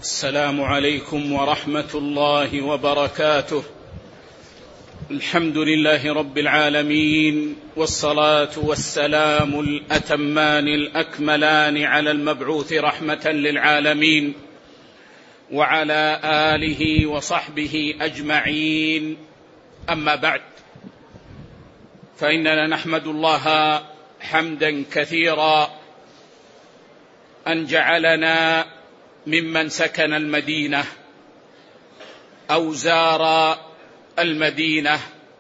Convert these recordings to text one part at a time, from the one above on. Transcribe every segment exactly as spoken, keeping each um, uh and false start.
السلام عليكم ورحمة الله وبركاته. الحمد لله رب العالمين، والصلاة والسلام الأتمان الأكملان على المبعوث رحمة للعالمين وعلى آله وصحبه أجمعين. أما بعد، فإننا نحمد الله حمدا كثيرا أن جعلنا ممن سكن المدينة أو زار المدينة،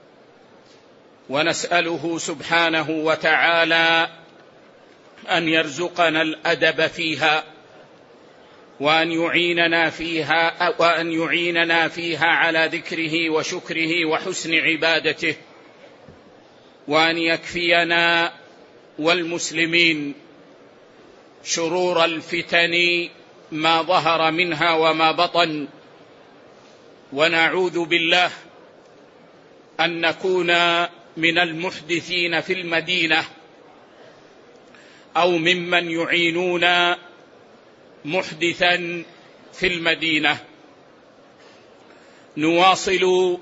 ونسأله سبحانه وتعالى أن يرزقنا الأدب فيها، وأن يعيننا فيها وأن يعيننا فيها على ذكره وشكره وحسن عبادته، وأن يكفينا والمسلمين شرور الفتن ما ظهر منها وما بطن، ونعوذ بالله أن نكون من المحدثين في المدينة أو ممن يعينون محدثا في المدينة. نواصل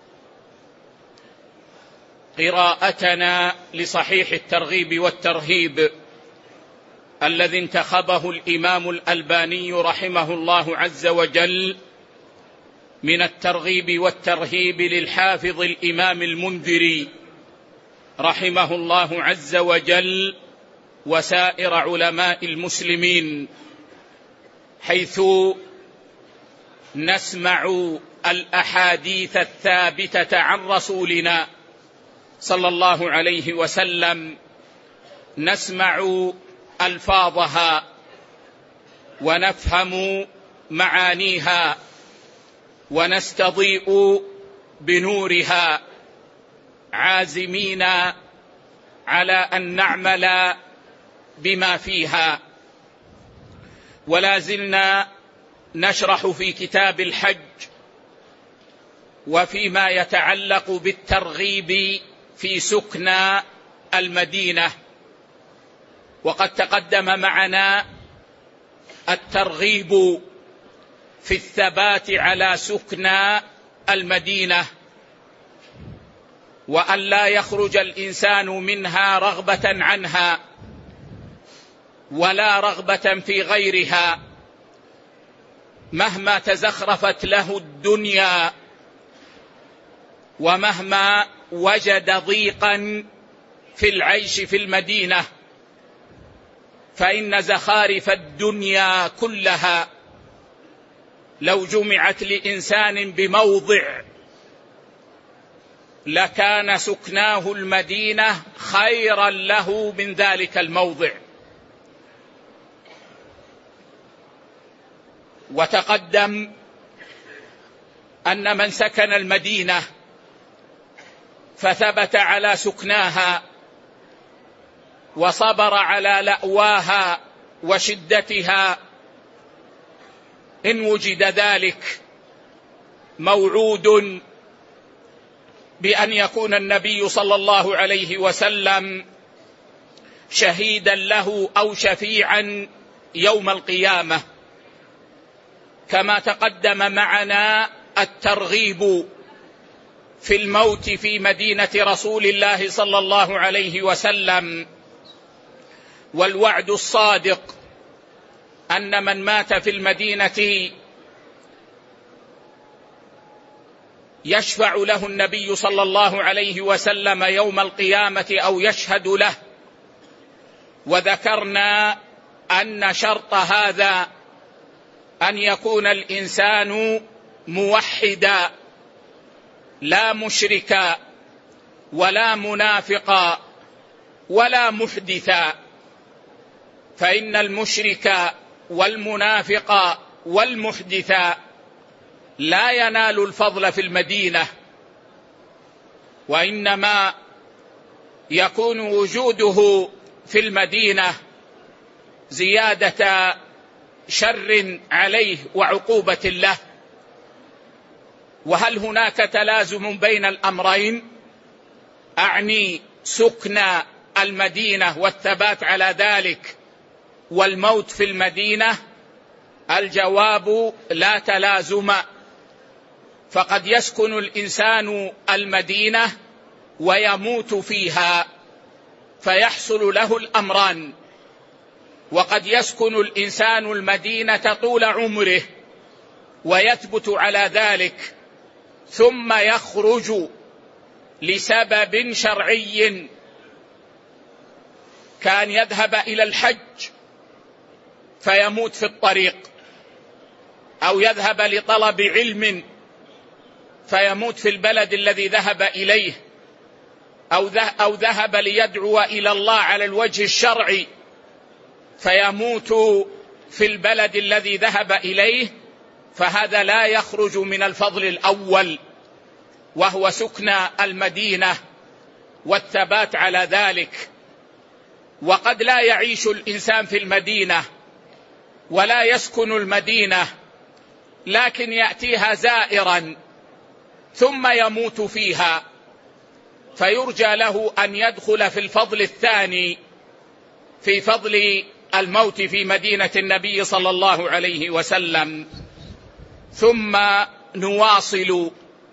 قراءتنا لصحيح الترغيب والترهيب الذي انتخبه الإمام الألباني رحمه الله عز وجل من الترغيب والترهيب للحافظ الإمام المنذري رحمه الله عز وجل وسائر علماء المسلمين، حيث نسمع الأحاديث الثابتة عن رسولنا صلى الله عليه وسلم، نسمع ألفاظها ونفهم معانيها ونستضيء بنورها، عازمين على أن نعمل بما فيها. ولا زلنا نشرح في كتاب الحج وفيما يتعلق بالترغيب في سكنى المدينة، وقد تقدم معنا الترغيب في الثبات على سكنى المدينة، وأن لا يخرج الإنسان منها رغبة عنها ولا رغبة في غيرها، مهما تزخرفت له الدنيا ومهما وجد ضيقا في العيش في المدينة، فإن زخارف الدنيا كلها لو جمعت لإنسان بموضع لكان سكناه المدينة خيرا له من ذلك الموضع. وتقدم أن من سكن المدينة فثبت على سكناها وصبر على لأواها وشدتها، إن وجد ذلك موعود بأن يكون النبي صلى الله عليه وسلم شهيدا له أو شفيعا يوم القيامة، كما تقدم معنا الترغيب في الموت في مدينة رسول الله صلى الله عليه وسلم، والوعد الصادق أن من مات في المدينة يشفع له النبي صلى الله عليه وسلم يوم القيامة أو يشهد له. وذكرنا أن شرط هذا أن يكون الإنسان موحدا لا مشركا ولا منافقا ولا محدثا، فإن المشرك والمنافق والمحدث لا ينال الفضل في المدينة، وإنما يكون وجوده في المدينة زيادة شر عليه وعقوبة له. وهل هناك تلازم بين الأمرين؟ أعني سكن المدينة والثبات على ذلك والموت في المدينة؟ الجواب لا تلازم، فقد يسكن الإنسان المدينة ويموت فيها فيحصل له الأمران، وقد يسكن الإنسان المدينة طول عمره ويثبت على ذلك ثم يخرج لسبب شرعي، كان يذهب إلى الحج فيموت في الطريق، أو يذهب لطلب علم فيموت في البلد الذي ذهب إليه، أو ذهب ليدعو إلى الله على الوجه الشرعي فيموت في البلد الذي ذهب إليه، فهذا لا يخرج من الفضل الأول وهو سكن المدينة والثبات على ذلك. وقد لا يعيش الإنسان في المدينة ولا يسكن المدينة، لكن يأتيها زائرا ثم يموت فيها، فيرجى له أن يدخل في الفضل الثاني، في فضل الموت في مدينة النبي صلى الله عليه وسلم. ثم نواصل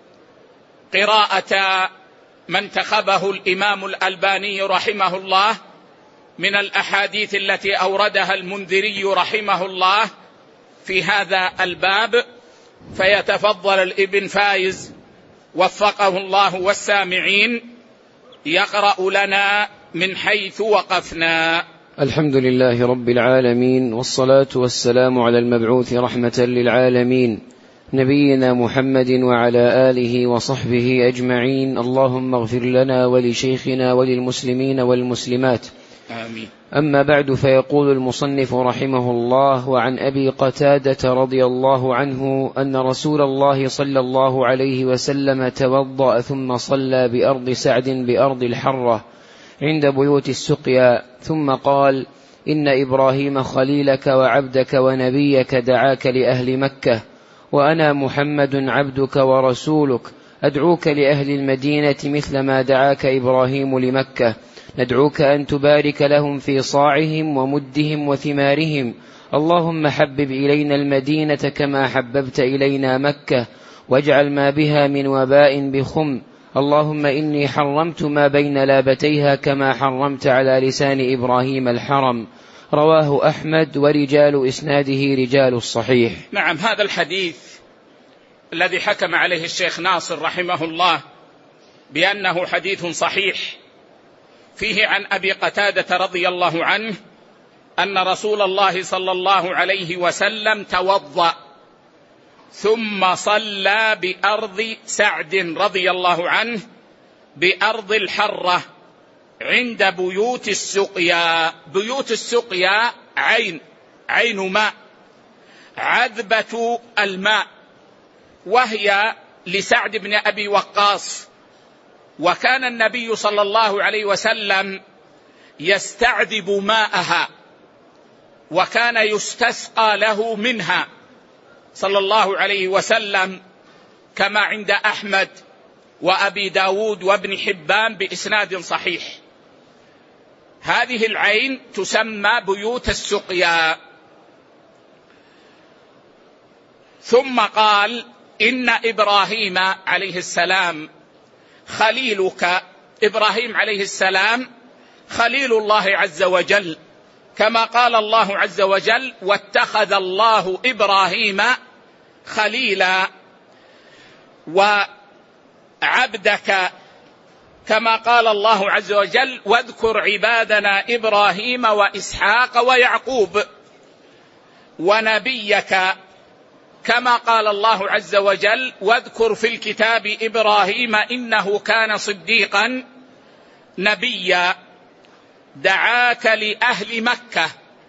قراءة ما انتخبه الإمام الألباني رحمه الله من الأحاديث التي أوردها المنذري رحمه الله في هذا الباب، فيتفضل الابن فايز وفقه الله والسامعين يقرأ لنا من حيث وقفنا. الحمد لله رب العالمين، والصلاة والسلام على المبعوث رحمة للعالمين نبينا محمد وعلى آله وصحبه أجمعين. اللهم اغفر لنا ولشيخنا وللمسلمين والمسلمات، آمين. أما بعد، فيقول المصنف رحمه الله: وعن أبي قتادة رضي الله عنه أن رسول الله صلى الله عليه وسلم توضأ ثم صلى بأرض سعد بأرض الحرة عند بيوت السقيا، ثم قال: إن إبراهيم خليلك وعبدك ونبيك دعاك لأهل مكة، وأنا محمد عبدك ورسولك أدعوك لأهل المدينة مثل ما دعاك إبراهيم لمكة، ندعوك أن تبارك لهم في صاعهم ومدهم وثمارهم، اللهم حبب إلينا المدينة كما حببت إلينا مكة، واجعل ما بها من وباء بخم، اللهم إني حرمت ما بين لابتيها كما حرمت على لسان إبراهيم الحرم. رواه أحمد، ورجال إسناده رجال الصحيح. نعم، هذا الحديث الذي حكم عليه الشيخ ناصر رحمه الله بأنه حديث صحيح، فيه عن أبي قتادة رضي الله عنه أن رسول الله صلى الله عليه وسلم توضأ ثم صلى بأرض سعد رضي الله عنه بأرض الحرة عند بيوت السقيا. بيوت السقيا عين عين ماء، عذبة الماء، وهي لسعد بن أبي وقاص، وكان النبي صلى الله عليه وسلم يستعذب ماءها، وكان يستسقى له منها صلى الله عليه وسلم، كما عند أحمد وأبي داود وابن حبان بإسناد صحيح. هذه العين تسمى بيوت السقيا. ثم قال: إن إبراهيم عليه السلام خليلك. إبراهيم عليه السلام خليل الله عز وجل، كما قال الله عز وجل: واتخذ الله إبراهيم خليلا. وعبدك، كما قال الله عز وجل: واذكر عبادنا إبراهيم وإسحاق ويعقوب. ونبيك، كما قال الله عز وجل: واذكر في الكتاب إبراهيم إنه كان صديقا نبيا. دعاك لأهل مكة،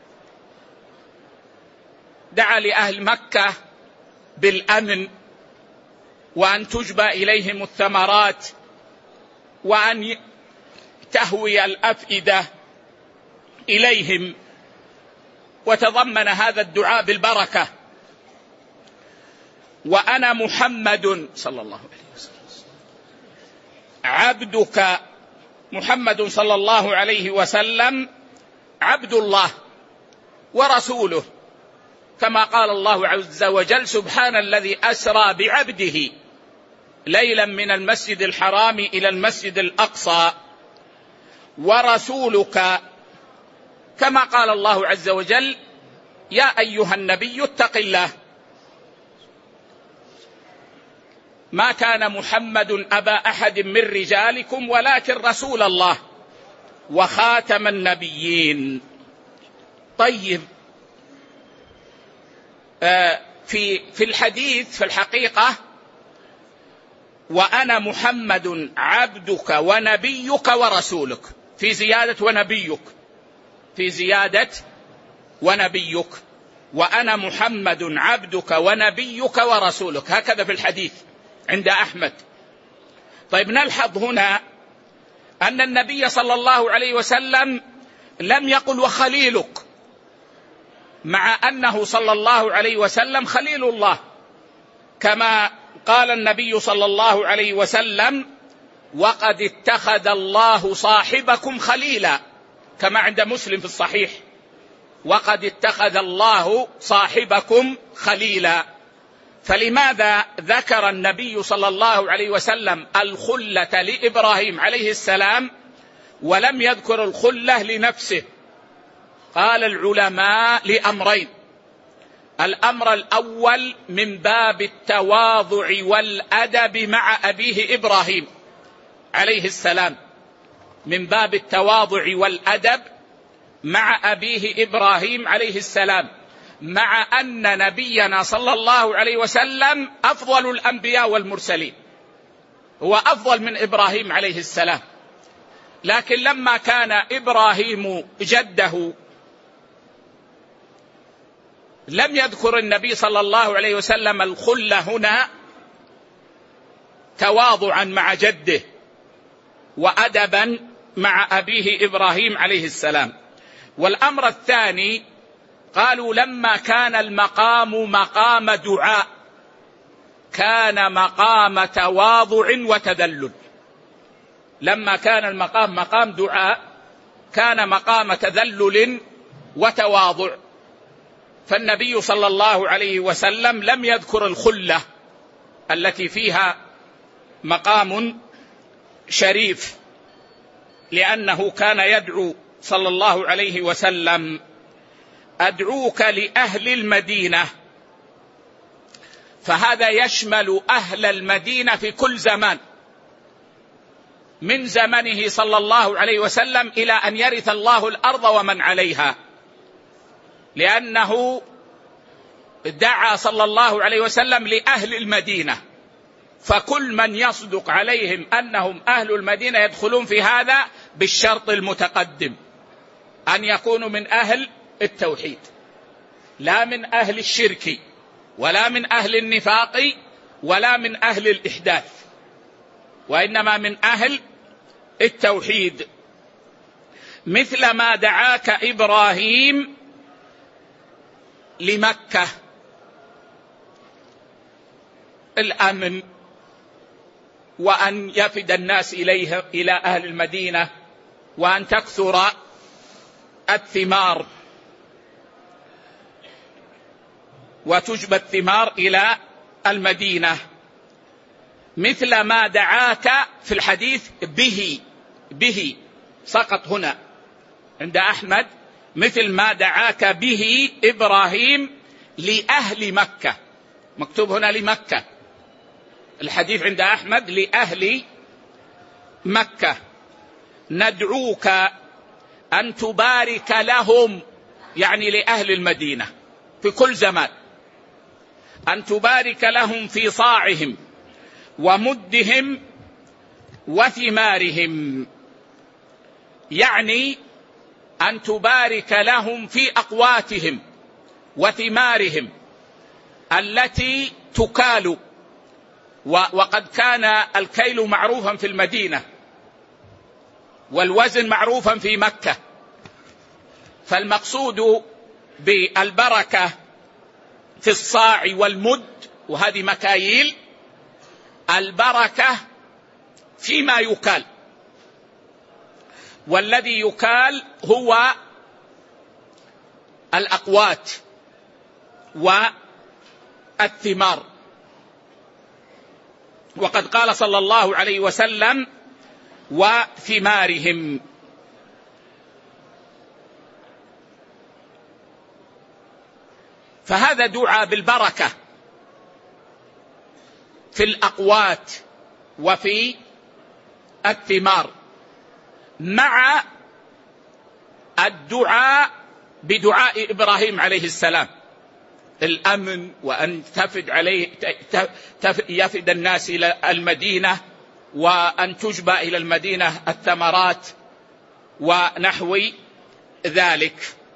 دعا لأهل مكة بالأمن، وأن تجبى إليهم الثمرات، وأن تهوي الأفئدة إليهم، وتضمن هذا الدعاء بالبركة. وأنا محمد صلى الله عليه وسلم عبدك. محمد صلى الله عليه وسلم عبد الله ورسوله، كما قال الله عز وجل: سبحان الذي أسرى بعبده ليلا من المسجد الحرام إلى المسجد الأقصى ورسولك، كما قال الله عز وجل: يا أيها النبي اتق الله. ما كان محمد أبا أحد من رجالكم ولكن رسول الله وخاتم النبيين. طيب، في في الحديث في الحقيقة: وأنا محمد عبدك ونبيك ورسولك، في زيادة ونبيك، في زيادة ونبيك، وأنا محمد عبدك ونبيك ورسولك، هكذا في الحديث عند أحمد. طيب، نلحظ هنا أن النبي صلى الله عليه وسلم لم يقل وخليلك، مع أنه صلى الله عليه وسلم خليل الله، كما قال النبي صلى الله عليه وسلم: وقد اتخذ الله صاحبكم خليلا، كما عند مسلم في الصحيح: وقد اتخذ الله صاحبكم خليلا. فلماذا ذكر النبي صلى الله عليه وسلم الخلة لإبراهيم عليه السلام ولم يذكر الخلة لنفسه؟ قال العلماء: لأمرين. الأمر الأول من باب التواضع والأدب مع أبيه إبراهيم عليه السلام، من باب التواضع والأدب مع أبيه إبراهيم عليه السلام، مع أن نبينا صلى الله عليه وسلم أفضل الأنبياء والمرسلين، هو أفضل من إبراهيم عليه السلام، لكن لما كان إبراهيم جده لم يذكر النبي صلى الله عليه وسلم الخلة هنا تواضعا مع جده وأدبا مع أبيه إبراهيم عليه السلام. والأمر الثاني، قالوا: لما كان المقام مقام دعاء كان مقام تواضع وتذلل. لما كان المقام مقام دعاء كان مقام تذلل وتواضع، فالنبي صلى الله عليه وسلم لم يذكر الخلة التي فيها مقام شريف، لأنه كان يدعو صلى الله عليه وسلم: أدعوك لأهل المدينة. فهذا يشمل أهل المدينة في كل زمان، من زمنه صلى الله عليه وسلم إلى أن يرث الله الأرض ومن عليها، لأنه دعا صلى الله عليه وسلم لأهل المدينة، فكل من يصدق عليهم أنهم أهل المدينة يدخلون في هذا بالشرط المتقدم، أن يكونوا من أهل التوحيد، لا من أهل الشرك ولا من أهل النفاق ولا من أهل الإحداث، وإنما من أهل التوحيد. مثل ما دعاك إبراهيم لمكة، الأمن، وأن يفد الناس إليه إلى أهل المدينة، وأن تكثر الثمار وتجبى الثمار إلى المدينة. مثل ما دعاك في الحديث به به سقط هنا عند أحمد: مثل ما دعاك به إبراهيم لأهل مكة، مكتوب هنا لمكة، الحديث عند أحمد لأهل مكة. ندعوك أن تبارك لهم، يعني لأهل المدينة في كل زمان، أن تبارك لهم في صاعهم ومدهم وثمارهم، يعني أن تبارك لهم في أقواتهم وثمارهم التي تكال، وقد كان الكيل معروفا في المدينة والوزن معروفا في مكة، فالمقصود بالبركة في الصاع والمد، وهذه مكاييل، البركة فيما يكال، والذي يكال هو الأقوات والثمار. وقد قال صلى الله عليه وسلم وثمارهم. فهذا دعاء بالبركة في الأقوات وفي الثمار، مع الدعاء بدعاء إبراهيم عليه السلام، الأمن، وأن تفد عليه يفد الناس إلى المدينة، وأن تجبى إلى المدينة الثمرات ونحو ذلك.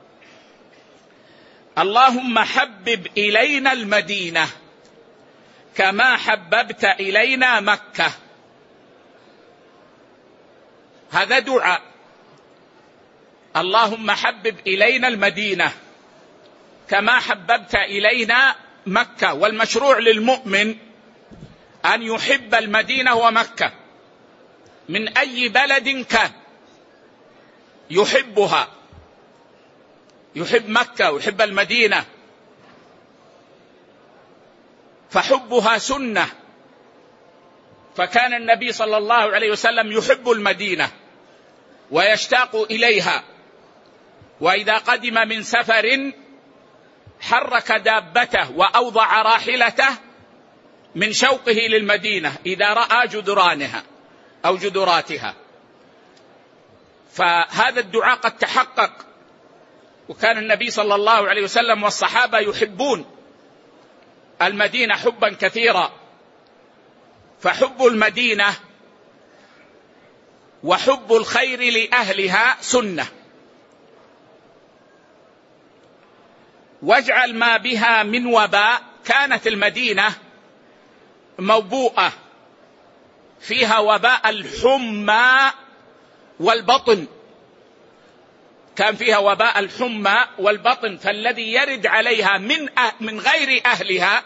اللهم حبب إلينا المدينة كما حببت إلينا مكة. هذا دعاء. اللهم حبب إلينا المدينة كما حببت إلينا مكة. والمشروع للمؤمن أن يحب المدينة ومكة من أي بلد كان، يحبها، يحب مكة ويحب المدينة، فحبها سنة. فكان النبي صلى الله عليه وسلم يحب المدينة ويشتاق إليها، وإذا قدم من سفر حرك دابته وأوضع راحلته من شوقه للمدينة إذا رأى جدرانها أو جدراتها. فهذا الدعاء قد تحقق، وكان النبي صلى الله عليه وسلم والصحابة يحبون المدينة حبا كثيرا. فحب المدينة وحب الخير لأهلها سنة. واجعل ما بها من وباء. كانت المدينة موبوءة، فيها وباء الحمى والبطن، كان فيها وباء الحمى والبطن، فالذي يرد عليها من من غير أهلها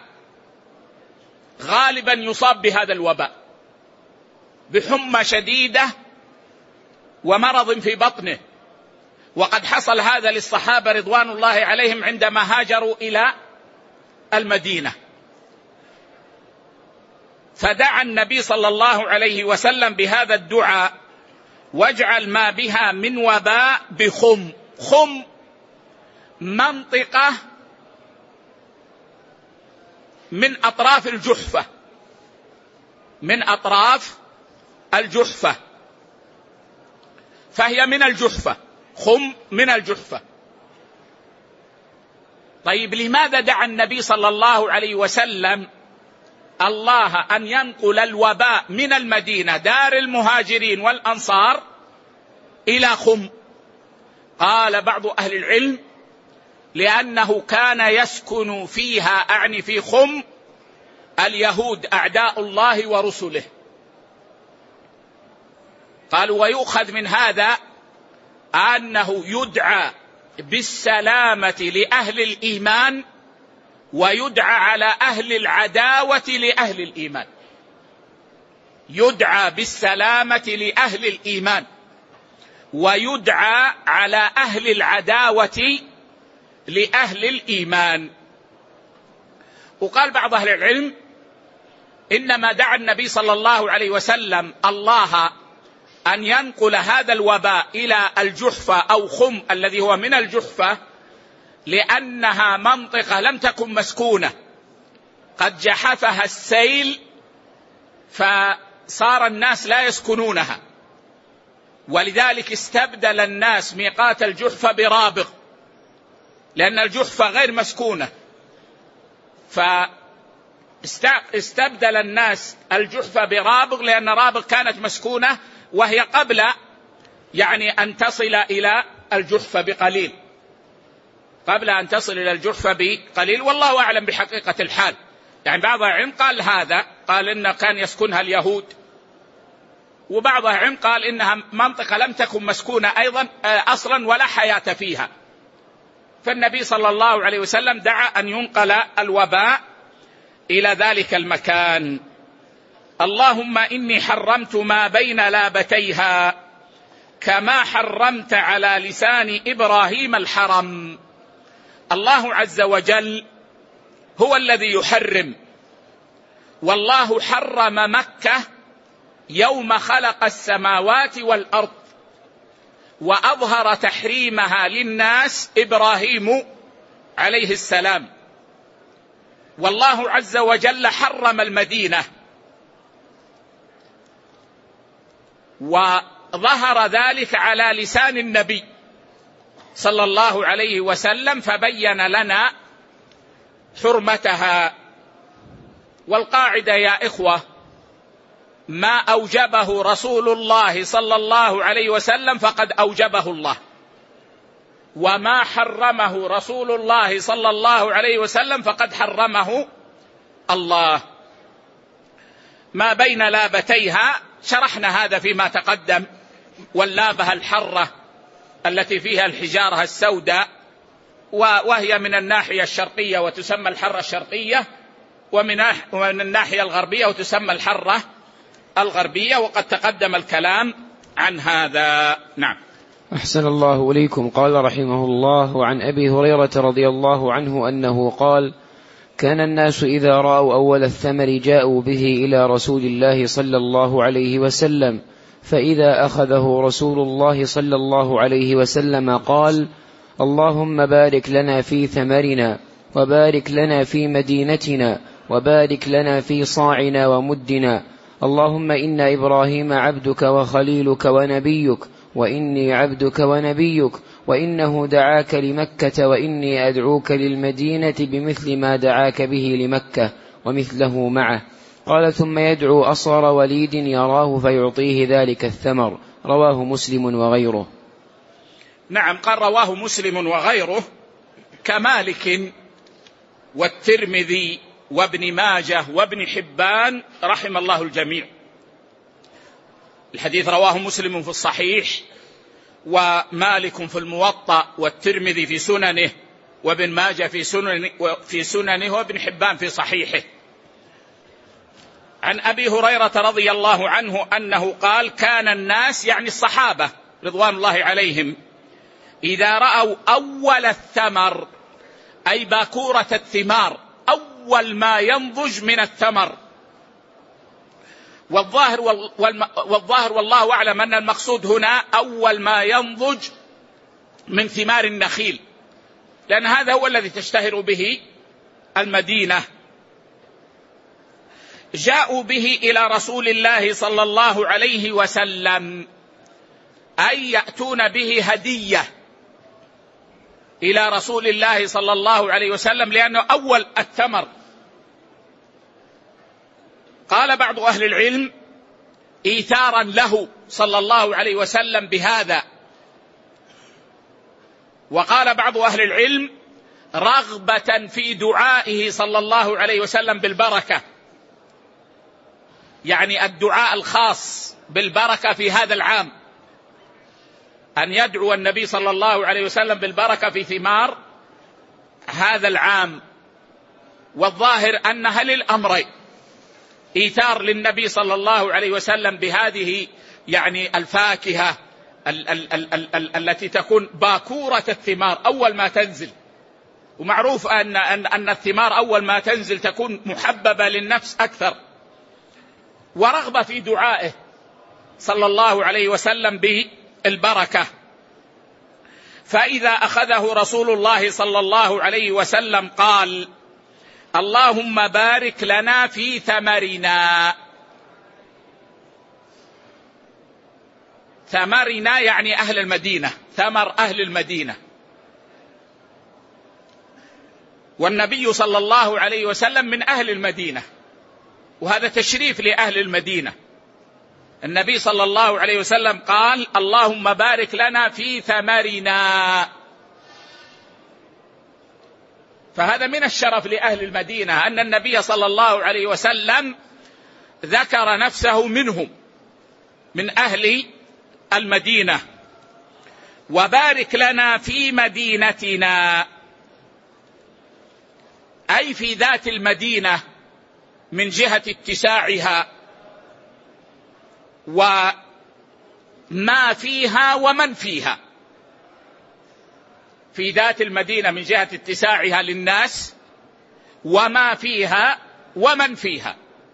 غالبا يصاب بهذا الوباء، بحمى شديدة ومرض في بطنه. وقد حصل هذا للصحابة رضوان الله عليهم عندما هاجروا إلى المدينة. فدعا النبي صلى الله عليه وسلم بهذا الدعاء: واجعل ما بها من وباء بخم. خم منطقة من أطراف الجحفة، من أطراف الجحفة، فهي من الجحفة. خم من الجحفة. طيب، لماذا دعا النبي صلى الله عليه وسلم الله أن ينقل الوباء من المدينة دار المهاجرين والأنصار إلى خم؟ قال بعض أهل العلم: لأنه كان يسكن فيها، أعني في خم، اليهود أعداء الله ورسله. قالوا: ويؤخذ من هذا أنه يدعى بالسلامة لأهل الإيمان، ويدعى على أهل العداوة لأهل الإيمان. يدعى بالسلامة لأهل الإيمان، ويدعى على أهل العداوة لأهل الإيمان. وقال بعض أهل العلم: إنما دعا النبي صلى الله عليه وسلم الله أن ينقل هذا الوباء إلى الجحفة أو خم الذي هو من الجحفة، لأنها منطقة لم تكن مسكونة، قد جحفها السيل فصار الناس لا يسكنونها، ولذلك استبدل الناس ميقات الجحفة برابغ، لأن الجحفة غير مسكونة، فاستبدل الناس الجحفة برابغ، لأن رابغ كانت مسكونة وهي قبل يعني أن تصل إلى الجحفة بقليل، قبل أن تصل إلى الجحفة بقليل. والله أعلم بحقيقة الحال. يعني بعض العلم قال هذا، قال إن كان يسكنها اليهود، وبعض العلم قال إنها منطقة لم تكن مسكونة أيضا أصلا ولا حياة فيها. فالنبي صلى الله عليه وسلم دعا أن ينقل الوباء إلى ذلك المكان. اللهم إني حرمت ما بين لابتيها كما حرمت على لسان إبراهيم الحرم. الله عز وجل هو الذي يحرم، والله حرم مكة يوم خلق السماوات والأرض، وأظهر تحريمها للناس إبراهيم عليه السلام، والله عز وجل حرم المدينة، وظهر ذلك على لسان النبي صلى الله عليه وسلم فبين لنا حرمتها. والقاعدة يا إخوة، ما أوجبه رسول الله صلى الله عليه وسلم فقد أوجبه الله، وما حرمه رسول الله صلى الله عليه وسلم فقد حرمه الله. ما بين لابتيها شرحنا هذا فيما تقدم، واللابة الحرة التي فيها الحجارة السوداء، وهي من الناحية الشرقية وتسمى الحرة الشرقية، ومن الناحية الغربية وتسمى الحرة الغربية، وقد تقدم الكلام عن هذا. نعم. أحسن الله إليكم. قال رحمه الله: عن أبي هريرة رضي الله عنه أنه قال: كان الناس إذا رأوا أول الثمر جاءوا به إلى رسول الله صلى الله عليه وسلم، فإذا أخذه رسول الله صلى الله عليه وسلم قال: اللهم بارك لنا في ثمرنا، وبارك لنا في مدينتنا، وبارك لنا في صاعنا ومدنا، اللهم إن إبراهيم عبدك وخليلك ونبيك، وإني عبدك ونبيك، وإنه دعاك لمكة، وإني أدعوك للمدينة بمثل ما دعاك به لمكة ومثله معه. قال: ثم يدعو أصغر وليد يراه فيعطيه ذلك الثمر. رواه مسلم وغيره. نعم، قال رواه مسلم وغيره، كمالك والترمذي وابن ماجه وابن حبان رحم الله الجميع. الحديث رواه مسلم في الصحيح، ومالك في الموطأ، والترمذي في سننه، وابن ماجه في سننه, في سننه وابن حبان في صحيحه. عن أبي هريرة رضي الله عنه أنه قال: كان الناس، يعني الصحابة رضوان الله عليهم، إذا رأوا أول الثمر، أي باكورة الثمار، أول ما ينضج من الثمر. والظاهر, والظاهر والله أعلم أن المقصود هنا أول ما ينضج من ثمار النخيل، لأن هذا هو الذي تشتهر به المدينة. جاءوا به إلى رسول الله صلى الله عليه وسلم، أي يأتون به هدية إلى رسول الله صلى الله عليه وسلم، لأنه أول الثمر. قال بعض أهل العلم: إيثارا له صلى الله عليه وسلم بهذا. وقال بعض أهل العلم: رغبة في دعائه صلى الله عليه وسلم بالبركة، يعني الدعاء الخاص بالبركة في هذا العام، أن يدعو النبي صلى الله عليه وسلم بالبركة في ثمار هذا العام. والظاهر أنها للأمرين: إيثار للنبي صلى الله عليه وسلم بهذه يعني الفاكهة ال- ال- ال- ال- ال- التي تكون باكورة الثمار أول ما تنزل، ومعروف أن, أن, أن الثمار أول ما تنزل تكون محببة للنفس أكثر، ورغبة في دعائه صلى الله عليه وسلم بالبركة. فإذا أخذه رسول الله صلى الله عليه وسلم قال: اللهم بارك لنا في ثمرنا. ثمرنا يعني أهل المدينة، ثمر أهل المدينة. والنبي صلى الله عليه وسلم من أهل المدينة، وهذا تشريف لأهل المدينة. النبي صلى الله عليه وسلم قال: اللهم بارك لنا في ثمرنا. فهذا من الشرف لأهل المدينة أن النبي صلى الله عليه وسلم ذكر نفسه منهم، من أهل المدينة. وبارك لنا في مدينتنا، أي في ذات المدينة من جهة اتساعها وما فيها ومن فيها. في ذات المدينة من جهة اتساعها للناس، وما فيها ومن فيها،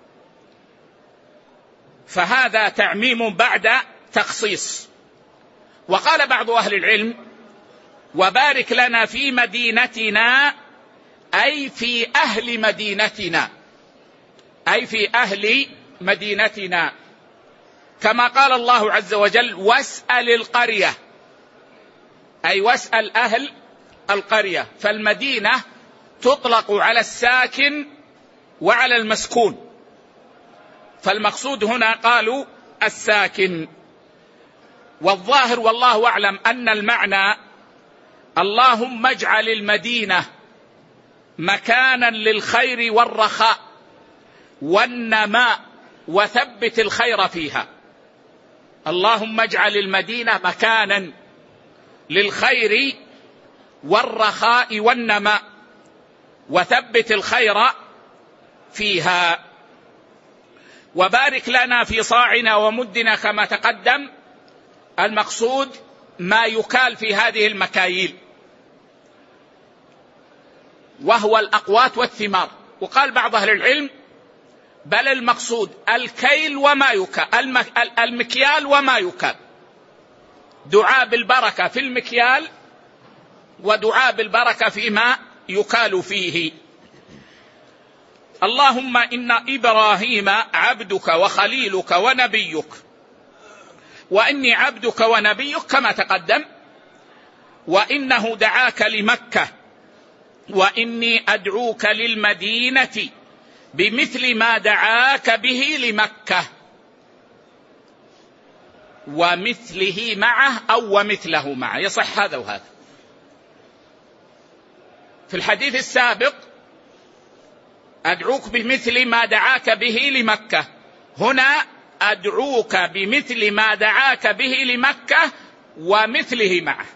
فهذا تعميم بعد تخصيص. وقال بعض أهل العلم: وبارك لنا في مدينتنا، أي في أهل مدينتنا، أي في أهل مدينتنا، كما قال الله عز وجل: واسأل القرية، أي واسأل أهل القرية. فالمدينة تطلق على الساكن وعلى المسكون، فالمقصود هنا قالوا الساكن. والظاهر والله أعلم أن المعنى: اللهم اجعل المدينة مكانا للخير والرخاء والنماء وثبت الخير فيها. اللهم اجعل المدينة مكانا للخير والرخاء والنماء وثبت الخير فيها. وبارك لنا في صاعنا ومدنا كما تقدم، المقصود ما يكال في هذه المكاييل، وهو الأقوات والثمار. وقال بعض أهل العلم: بل المقصود الكيل وما يكال، المكيال وما يكال، دعاء بالبركة في المكيال ودعاء بالبركة فيما يكال فيه. اللهم إن إبراهيم عبدك وخليلك ونبيك، وإني عبدك ونبيك كما تقدم، وإنه دعاك لمكة، وإني أدعوك للمدينة بمثل ما دعاك به لمكة، ومثله معه أو ومثله معه، يصح هذا وهذا. في الحديث السابق أدعوك بمثل ما دعاك به لمكة، هنا أدعوك بمثل ما دعاك به لمكة ومثله معه.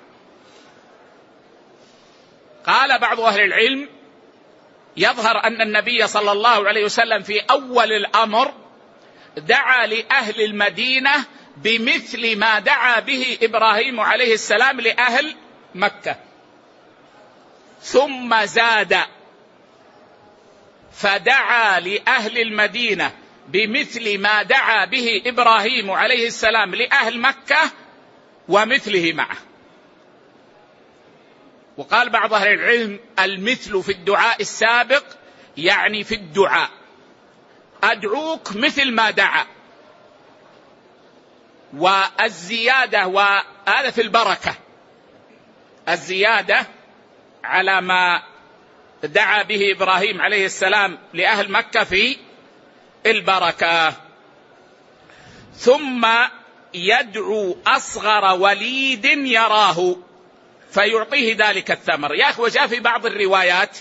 قال بعض أهل العلم: يظهر أن النبي صلى الله عليه وسلم في أول الأمر دعا لأهل المدينة بمثل ما دعا به إبراهيم عليه السلام لأهل مكة، ثم زاد فدعا لأهل المدينة بمثل ما دعا به إبراهيم عليه السلام لأهل مكة ومثله معه. وقال بعض أهل العلم: المثل في الدعاء السابق يعني في الدعاء، أدعوك مثل ما دعا، والزيادة وهذا في البركة، الزيادة على ما دعا به إبراهيم عليه السلام لأهل مكة في البركة. ثم يدعو أصغر وليد يراه فيعطيه ذلك الثمر. يا أخي، وجاء في بعض الروايات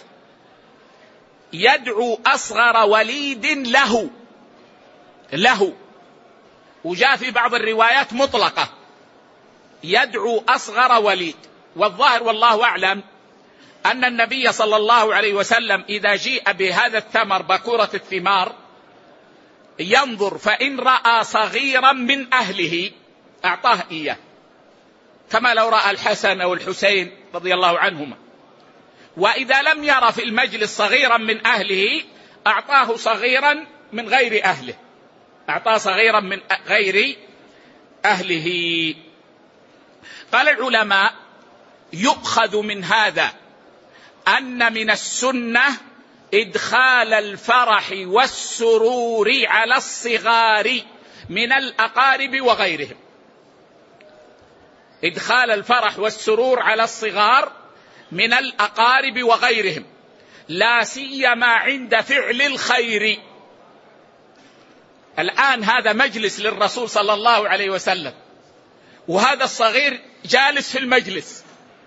يدعو أصغر وليد له له وجاء في بعض الروايات مطلقة يدعو أصغر وليد. والظاهر والله أعلم أن النبي صلى الله عليه وسلم إذا جيء بهذا الثمر بكورة الثمار ينظر، فإن رأى صغيرا من أهله أعطاه إياه، كما لو رأى الحسن أو الحسين رضي الله عنهما. وإذا لم يرى في المجلس صغيرا من أهله أعطاه صغيرا من غير أهله، أعطاه صغيرا من غير أهله. قال العلماء: يؤخذ من هذا أن من السنة إدخال الفرح والسرور على الصغار من الأقارب وغيرهم، إدخال الفرح والسرور على الصغار من الأقارب وغيرهم، لا سيما عند فعل الخير. الآن هذا مجلس للرسول صلى الله عليه وسلم، وهذا الصغير جالس في المجلس،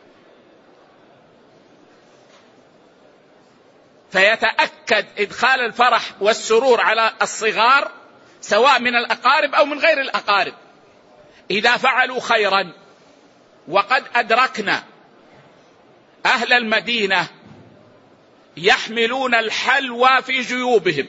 فيتأكد إدخال الفرح والسرور على الصغار سواء من الأقارب أو من غير الأقارب إذا فعلوا خيرا. وقد أدركنا أهل المدينة يحملون الحلوى في جيوبهم،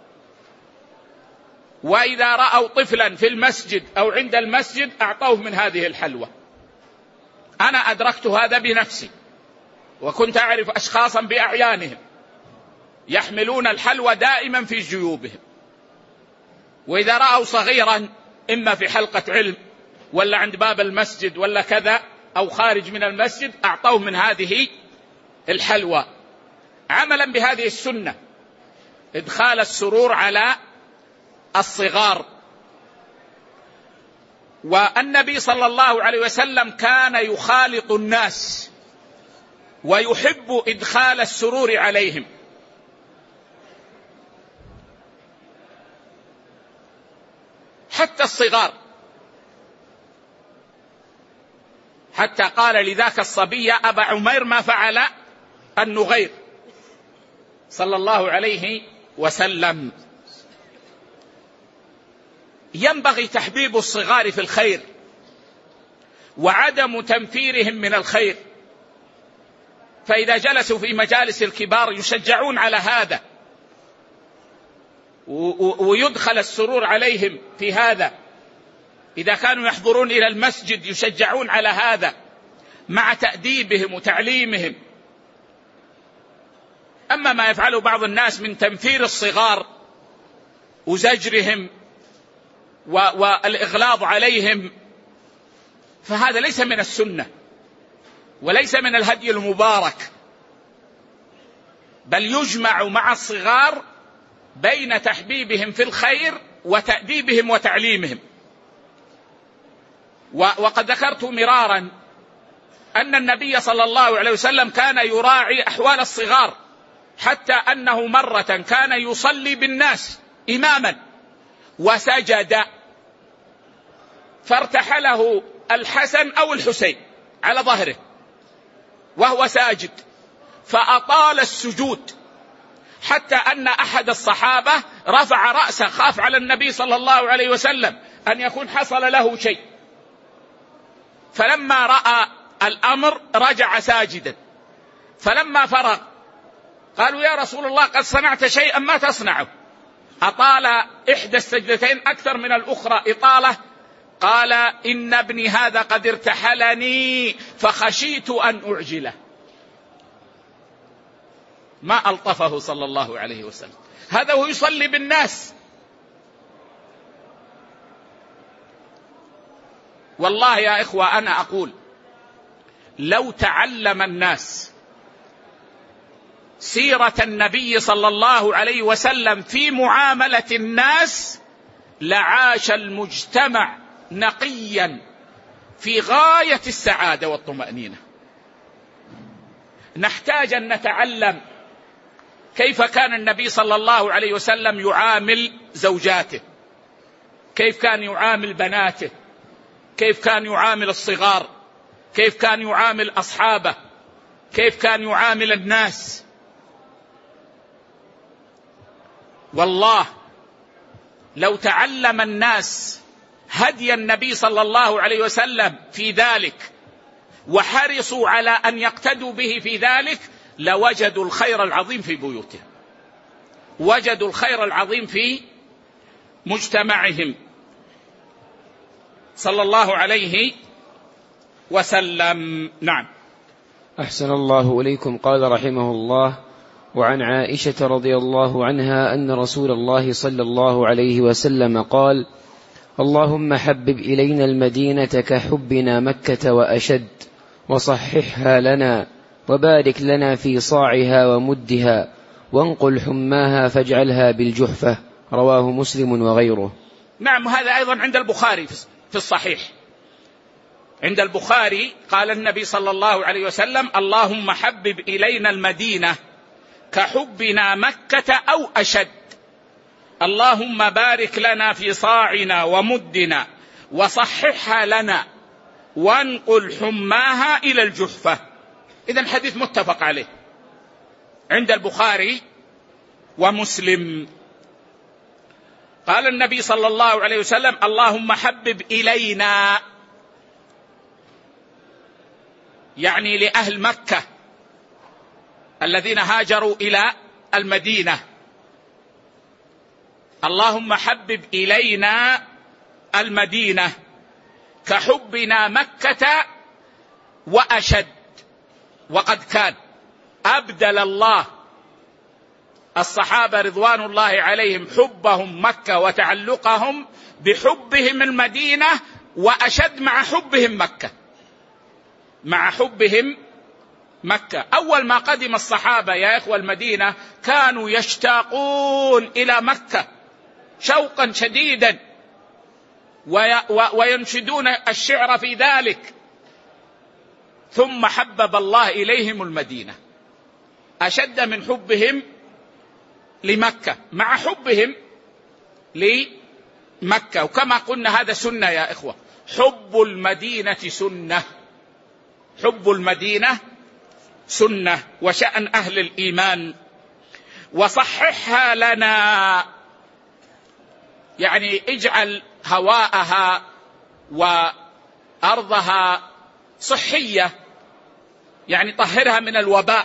وإذا رأوا طفلا في المسجد أو عند المسجد أعطوه من هذه الحلوى. أنا أدركت هذا بنفسي، وكنت أعرف أشخاصا بأعيانهم يحملون الحلوى دائما في جيوبهم، وإذا رأوا صغيرا إما في حلقة علم ولا عند باب المسجد ولا كذا أو خارج من المسجد أعطوه من هذه الحلوى، عملا بهذه السنة، إدخال السرور على الصغار. والنبي صلى الله عليه وسلم كان يخالط الناس ويحب إدخال السرور عليهم، حتى الصغار، حتى قال لذاك الصبي أبا عمير ما فعل النغير صلى الله عليه وسلم. ينبغي تحبيب الصغار في الخير وعدم تنفيرهم من الخير، فإذا جلسوا في مجالس الكبار يشجعون على هذا ويدخل السرور عليهم في هذا، إذا كانوا يحضرون إلى المسجد يشجعون على هذا مع تأديبهم وتعليمهم. أما ما يفعله بعض الناس من تنفير الصغار وزجرهم والإغلاظ عليهم فهذا ليس من السنة وليس من الهدي المبارك، بل يجمع مع الصغار بين تحبيبهم في الخير وتأديبهم وتعليمهم. وقد ذكرت مرارا أن النبي صلى الله عليه وسلم كان يراعي أحوال الصغار، حتى أنه مرة كان يصلي بالناس إماما وسجد فارتحله الحسن أو الحسين على ظهره وهو ساجد فأطال السجود، حتى أن أحد الصحابة رفع رأسه خاف على النبي صلى الله عليه وسلم أن يكون حصل له شيء، فلما رأى الأمر رجع ساجدا، فلما فرغ قالوا يا رسول الله قد صنعت شيئا ما تصنعه، أطال إحدى السجدتين أكثر من الأخرى إطالة، قال إن ابني هذا قد ارتحلني فخشيت أن أعجله. ما ألطفه صلى الله عليه وسلم، هذا هو يصلي بالناس. والله يا إخوة أنا أقول لو تعلم الناس سيرة النبي صلى الله عليه وسلم في معاملة الناس لعاش المجتمع نقيا في غاية السعادة والطمأنينة. نحتاج أن نتعلم كيف كان النبي صلى الله عليه وسلم يعامل زوجاته، كيف كان يعامل بناته، كيف كان يعامل الصغار، كيف كان يعامل أصحابه، كيف كان يعامل الناس. والله لو تعلم الناس هدي النبي صلى الله عليه وسلم في ذلك وحرصوا على أن يقتدوا به في ذلك لوجدوا الخير العظيم في بيوتهم، وجدوا الخير العظيم في مجتمعهم صلى الله عليه وسلم. نعم. أحسن الله إليكم. قال رحمه الله: وعن عائشة رضي الله عنها أن رسول الله صلى الله عليه وسلم قال: اللهم حبب إلينا المدينة كحبنا مكة وأشد، وصححها لنا، وبارك لنا في صاعها ومدها، وانقل حماها فاجعلها بالجحفة. رواه مسلم وغيره. نعم، هذا أيضا عند البخاري في الصحيح. عند البخاري قال النبي صلى الله عليه وسلم: اللهم حبب إلينا المدينة كحبنا مكة أو أشد، اللهم بارك لنا في صاعنا ومدنا، وصححها لنا، وانقل حماها إلى الجحفة. إذن حديث متفق عليه عند البخاري ومسلم. قال النبي صلى الله عليه وسلم: اللهم حبب إلينا، يعني لأهل مكة الذين هاجروا إلى المدينة، اللهم حبب إلينا المدينة كحبنا مكة وأشد. وقد كان أبدل الله الصحابة رضوان الله عليهم حبهم مكة وتعلقهم بحبهم المدينة، وأشد مع حبهم مكة، مع حبهم مكة. أول ما قدم الصحابة يا إخوة المدينة كانوا يشتاقون إلى مكة شوقا شديدا، وينشدون الشعر في ذلك. ثم حبب الله إليهم المدينة أشد من حبهم لمكة، مع حبهم لمكة. وكما قلنا هذا سنة يا إخوة، حب المدينة سنة، حب المدينة سنة وشأن أهل الإيمان. وصححها لنا، يعني اجعل هواءها وأرضها صحية، يعني طهرها من الوباء.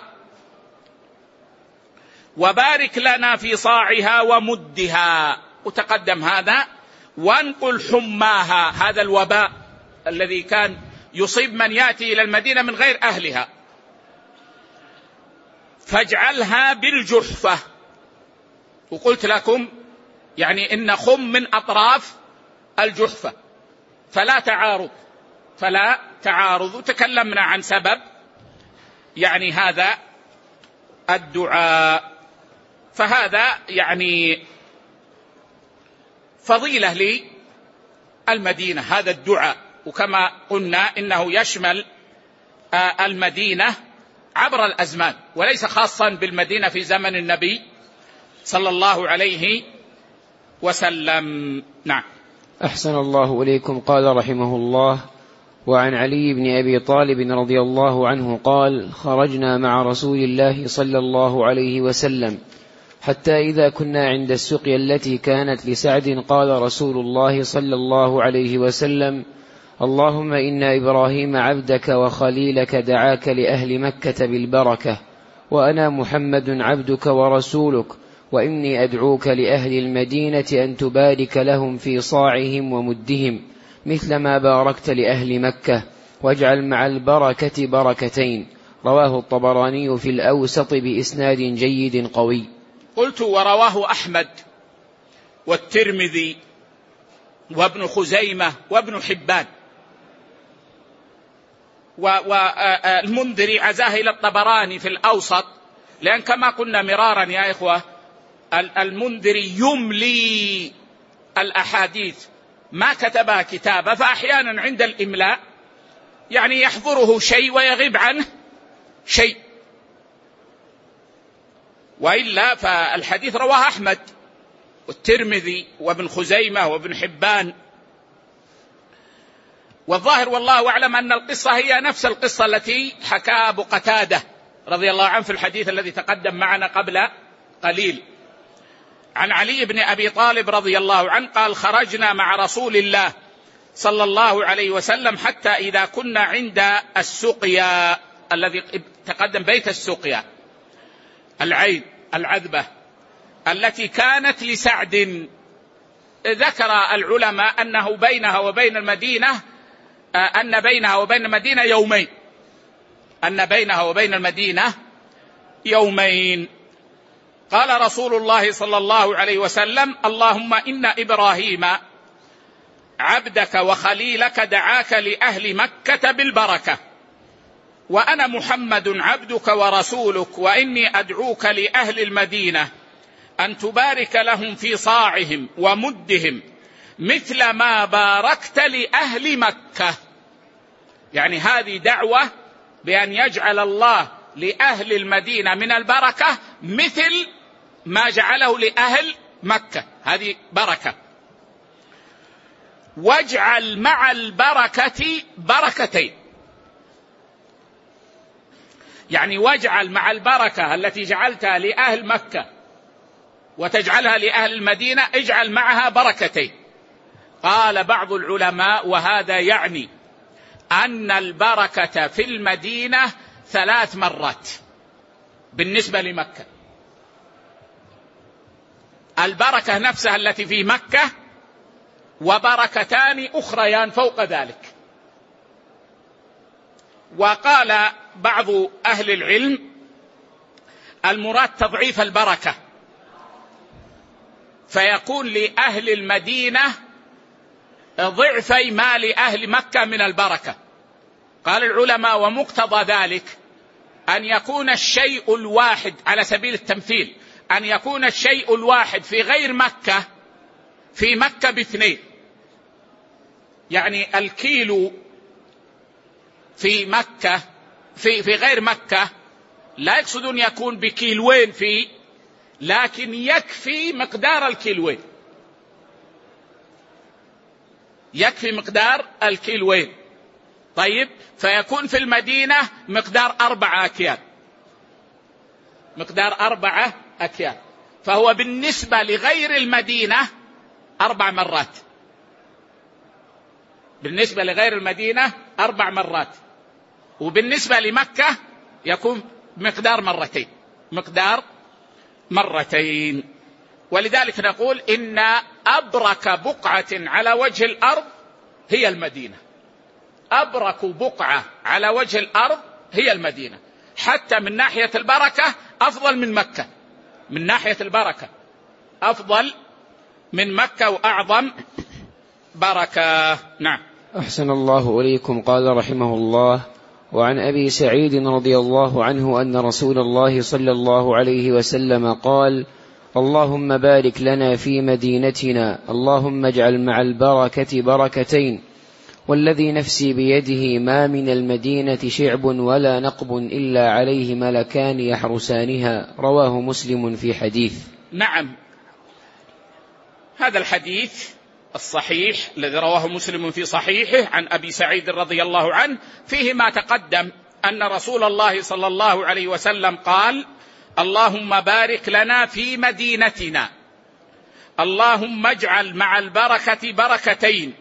وبارك لنا في صاعها ومدها، وتقدم هذا. وانقل حماها، هذا الوباء الذي كان يصيب من يأتي إلى المدينة من غير أهلها، فاجعلها بالجحفة. وقلت لكم يعني إن خم من أطراف الجحفة، فلا تعارض، فلا تعارض. وتكلمنا عن سبب يعني هذا الدعاء. فهذا يعني فضيلة للمدينة هذا الدعاء. وكما قلنا إنه يشمل المدينة عبر الأزمان، وليس خاصا بالمدينة في زمن النبي صلى الله عليه وسلم. نعم. أحسن الله إليكم. قال رحمه الله: وعن علي بن أبي طالب رضي الله عنه قال: خرجنا مع رسول الله صلى الله عليه وسلم حتى إذا كنا عند السقيا التي كانت لسعد قال رسول الله صلى الله عليه وسلم: اللهم إن إبراهيم عبدك وخليلك دعاك لأهل مكة بالبركة، وأنا محمد عبدك ورسولك، وإني أدعوك لأهل المدينة أن تبارك لهم في صاعهم ومدهم مثل ما باركت لأهل مكة، واجعل مع البركة بركتين. رواه الطبراني في الأوسط بإسناد جيد قوي. قلت: ورواه أحمد والترمذي وابن خزيمة وابن حبان، والمنذري عزاه إلى الطبراني في الأوسط، لأن كما قلنا مرارا يا إخوة المنذري يملي الأحاديث ما كتبها كتابة، فأحيانا عند الإملاء يعني يحضره شيء ويغيب عنه شيء، وإلا فالحديث رواه أحمد والترمذي وابن خزيمة وابن حبان. والظاهر والله أعلم أن القصة هي نفس القصة التي حكى أبو قتادة رضي الله عنه في الحديث الذي تقدم معنا قبل قليل. عن علي بن أبي طالب رضي الله عنه قال: خرجنا مع رسول الله صلى الله عليه وسلم حتى إذا كنا عند السقيا الذي تقدم، بيت السقيا العين العذبة التي كانت لسعد. ذكر العلماء أنه بينها وبين المدينة أن بينها وبين المدينة يومين أن بينها وبين المدينة يومين. قال رسول الله صلى الله عليه وسلم: اللهم إن إبراهيم عبدك وخليلك دعاك لأهل مكة بالبركة، وأنا محمد عبدك ورسولك، وإني أدعوك لأهل المدينة أن تبارك لهم في صاعهم ومدهم مثل ما باركت لأهل مكة. يعني هذه دعوة بأن يجعل الله لأهل المدينة من البركة مثل ما جعله لأهل مكة، هذه بركة. واجعل مع البركة بركتين، يعني واجعل مع البركة التي جعلتها لأهل مكة وتجعلها لأهل المدينة اجعل معها بركتين. قال بعض العلماء: وهذا يعني أن البركة في المدينة ثلاث مرات بالنسبة لمكة، البركة نفسها التي في مكة وبركتان أخريان فوق ذلك. وقال بعض أهل العلم: المراد تضعيف البركة، فيكون لأهل المدينة ضعفي ما لأهل مكة من البركة. قال العلماء ومقتضى ذلك أن يكون الشيء الواحد، على سبيل التمثيل، أن يكون الشيء الواحد في غير مكة في مكة باثنين. يعني الكيلو في مكة في, في غير مكة لا يقصدون يكون بكيلوين فيه، لكن يكفي مقدار الكيلوين، يكفي مقدار الكيلوين. طيب، فيكون في المدينة مقدار أربعة أكيال، مقدار أربعة أكيال، فهو بالنسبة لغير المدينة أربع مرات، بالنسبة لغير المدينة أربع مرات، وبالنسبة لمكة يكون مقدار مرتين، مقدار مرتين. ولذلك نقول إن أبرك بقعة على وجه الأرض هي المدينة، أبرك بقعة على وجه الأرض هي المدينة، حتى من ناحية البركة أفضل من مكة، من ناحية البركة أفضل من مكة وأعظم بركة. نعم. أحسن الله إليكم. قال رحمه الله: وعن أبي سعيد رضي الله عنه أن رسول الله صلى الله عليه وسلم قال: اللهم بارك لنا في مدينتنا، اللهم اجعل مع البركة بركتين، والذي نفسي بيده ما من المدينة شعب ولا نقب إلا عليه ملكان يحرسانها. رواه مسلم في حديث. نعم، هذا الحديث الصحيح الذي رواه مسلم في صحيحه عن أبي سعيد رضي الله عنه فيه ما تقدم، أن رسول الله صلى الله عليه وسلم قال: اللهم بارك لنا في مدينتنا، اللهم اجعل مع البركة بركتين،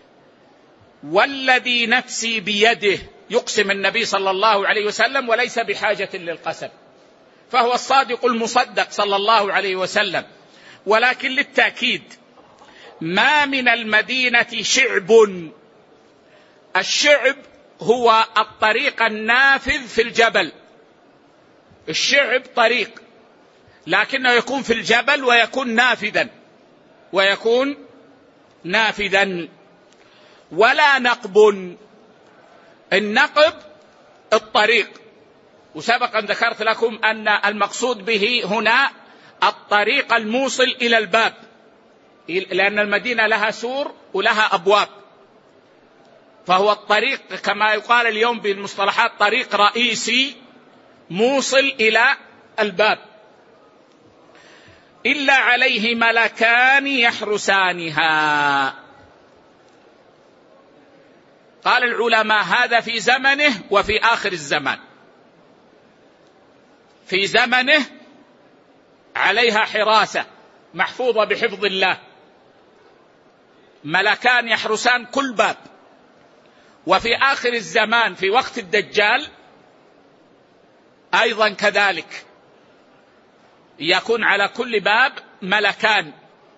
والذي نفسي بيده. يقسم النبي صلى الله عليه وسلم وليس بحاجة للقسم، فهو الصادق المصدق صلى الله عليه وسلم، ولكن للتأكيد: ما من المدينة شعب. الشعب هو الطريق النافذ في الجبل، الشعب طريق لكنه يكون في الجبل ويكون نافذا، ويكون نافذا. ولا نقب. النقب الطريق، وسبقا ذكرت لكم أن المقصود به هنا الطريق الموصل إلى الباب، لأن المدينة لها سور ولها أبواب، فهو الطريق كما يقال اليوم بالمصطلحات طريق رئيسي موصل إلى الباب. إلا عليه ملكان يحرسانها. قال العلماء هذا في زمنه وفي آخر الزمان. في زمنه عليها حراسة محفوظة بحفظ الله، ملكان يحرسان كل باب. وفي آخر الزمان في وقت الدجال أيضا كذلك، يكون على كل باب ملكان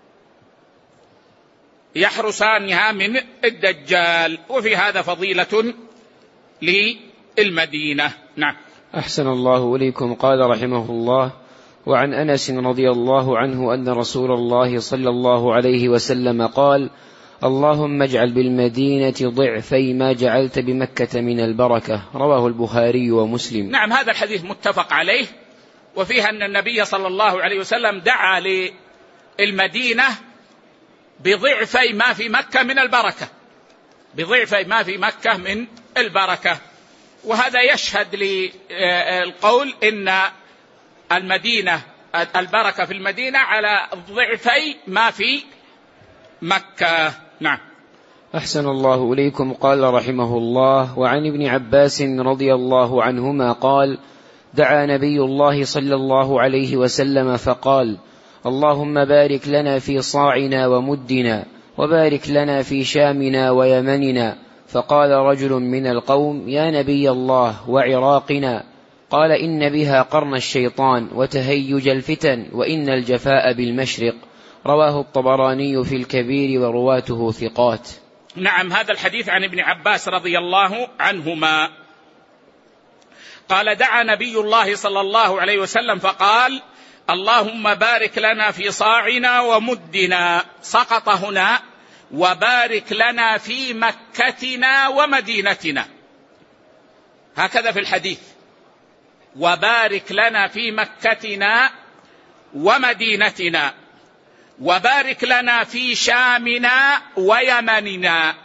يحرسانها من الدجال. وفي هذا فضيلة للمدينة. نعم. أحسن الله إليكم. قال رحمه الله: وعن أنس رضي الله عنه أن رسول الله صلى الله عليه وسلم قال: اللهم اجعل بالمدينة ضعفي ما جعلت بمكة من البركة. رواه البخاري ومسلم. نعم، هذا الحديث متفق عليه، وفيها أن النبي صلى الله عليه وسلم دعا للمدينة بضعفي ما في مكة من البركة، بضعفي ما في مكة من البركة. وهذا يشهد للقول إن المدينة البركة في المدينة على ضعفي ما في مكة. نعم. أحسن الله إليكم. قال رحمه الله: وعن ابن عباس رضي الله عنهما قال: دعا نبي الله صلى الله عليه وسلم فقال: اللهم بارك لنا في صاعنا ومدنا، وبارك لنا في شامنا ويمننا. فقال رجل من القوم: يا نبي الله، وعراقنا؟ قال: إن بها قرن الشيطان وتهيج الفتن، وإن الجفاء بالمشرق. رواه الطبراني في الكبير ورواته ثقات. نعم، هذا الحديث عن ابن عباس رضي الله عنهما قال: دعا نبي الله صلى الله عليه وسلم فقال: اللهم بارك لنا في صاعنا ومدنا، سقط هنا وبارك لنا في مكتنا ومدينتنا، هكذا في الحديث، وبارك لنا في مكتنا ومدينتنا، وبارك لنا في شامنا ويمننا.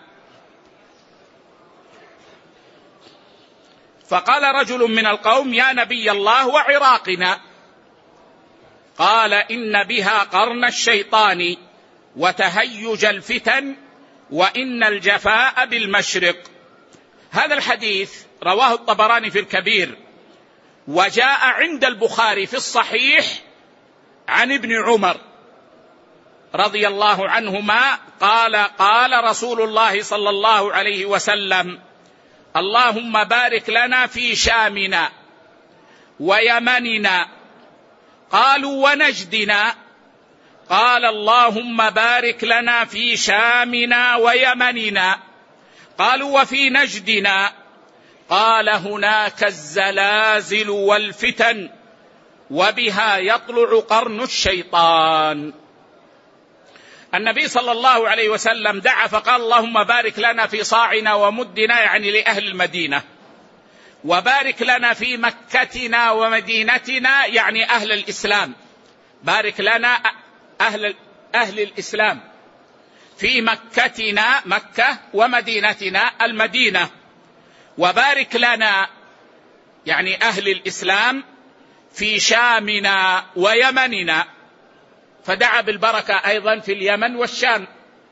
فقال رجل من القوم: يا نبي الله، وعراقنا؟ قال: إن بها قرن الشيطان وتهيج الفتن وإن الجفاء بالمشرق. هذا الحديث رواه الطبراني في الكبير، وجاء عند البخاري في الصحيح عن ابن عمر رضي الله عنهما قال: قال رسول الله صلى الله عليه وسلم: اللهم بارك لنا في شامنا ويمننا. قالوا: ونجدنا؟ قال: اللهم بارك لنا في شامنا ويمننا. قالوا: وفي نجدنا؟ قال: هناك الزلازل والفتن وبها يطلع قرن الشيطان. النبي صلى الله عليه وسلم دعا فقال: اللهم بارك لنا في صاعنا ومدنا، يعني لأهل المدينة، وبارك لنا في مكتنا ومدينتنا، يعني أهل الإسلام، بارك لنا أهل, أهل الإسلام في مكتنا مكة ومدينتنا المدينة، وبارك لنا يعني أهل الإسلام في شامنا ويمننا، فدعا بالبركة أيضا في اليمن والشام.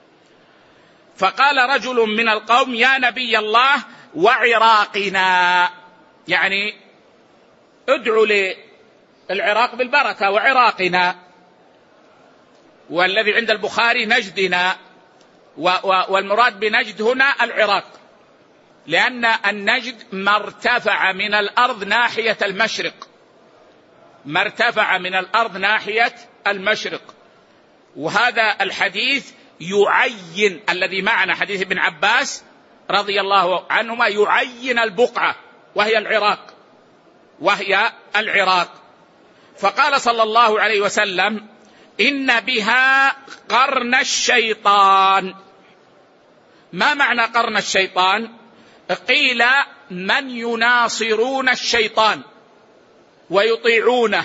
فقال رجل من القوم: يا نبي الله، وعراقنا؟ يعني ادعو للعراق بالبركة، وعراقنا، والذي عند البخاري نجدنا، والمراد بنجد هنا العراق، لأن النجد ما ارتفع من الأرض ناحية المشرق، ما ارتفع من الأرض ناحية المشرق. وهذا الحديث يعين، الذي معنا حديث ابن عباس رضي الله عنهما، يعين البقعة وهي العراق، وهي العراق. فقال صلى الله عليه وسلم: إن بها قرن الشيطان. ما معنى قرن الشيطان؟ قيل: من يناصرون الشيطان ويطيعونه،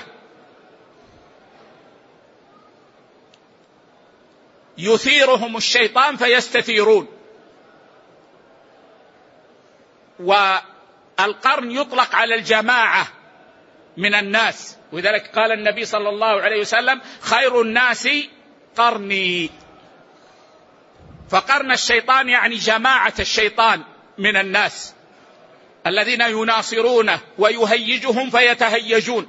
يثيرهم الشيطان فيستثيرون. والقرن يطلق على الجماعة من الناس، ولذلك قال النبي صلى الله عليه وسلم: خير الناس قرني. فقرن الشيطان يعني جماعة الشيطان من الناس الذين يناصرونه ويهيجهم فيتهيجون.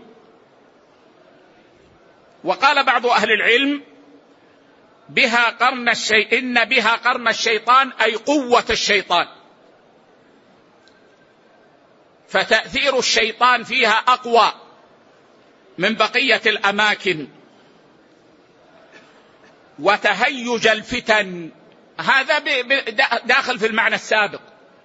وقال بعض أهل العلم: بها قرن الشيء إن بها قرن الشيطان، أي قوة الشيطان، فتأثير الشيطان فيها أقوى من بقية الأماكن. وتهيج الفتن، هذا داخل في المعنى السابق،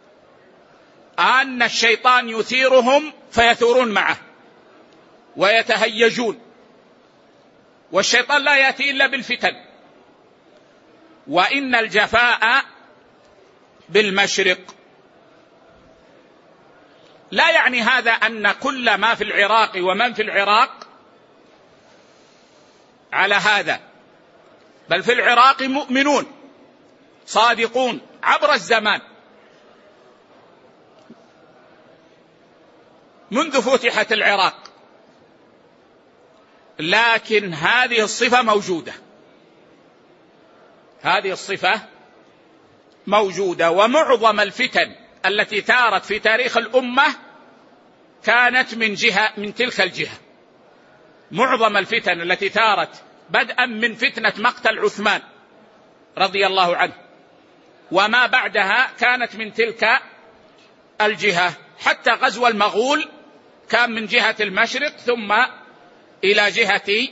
أن الشيطان يثيرهم فيثورون معه ويتهيجون، والشيطان لا يأتي إلا بالفتن. وإن الجفاء بالمشرق، لا يعني هذا أن كل ما في العراق ومن في العراق على هذا، بل في العراق مؤمنون صادقون عبر الزمان منذ فتحت العراق، لكن هذه الصفة موجودة، هذه الصفة موجودة. ومعظم الفتن التي ثارت في تاريخ الأمة كانت من جهة من تلك الجهة. معظم الفتن التي ثارت بدءا من فتنة مقتل عثمان رضي الله عنه وما بعدها كانت من تلك الجهة، حتى غزو المغول كان من جهة المشرق ثم إلى جهة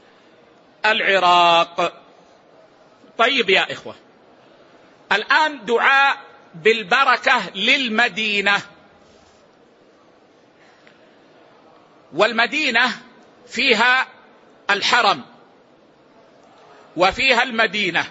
العراق. طيب يا إخوة، الآن دعاء بالبركة للمدينة. والمدينة فيها الحرم وفيها المدينة.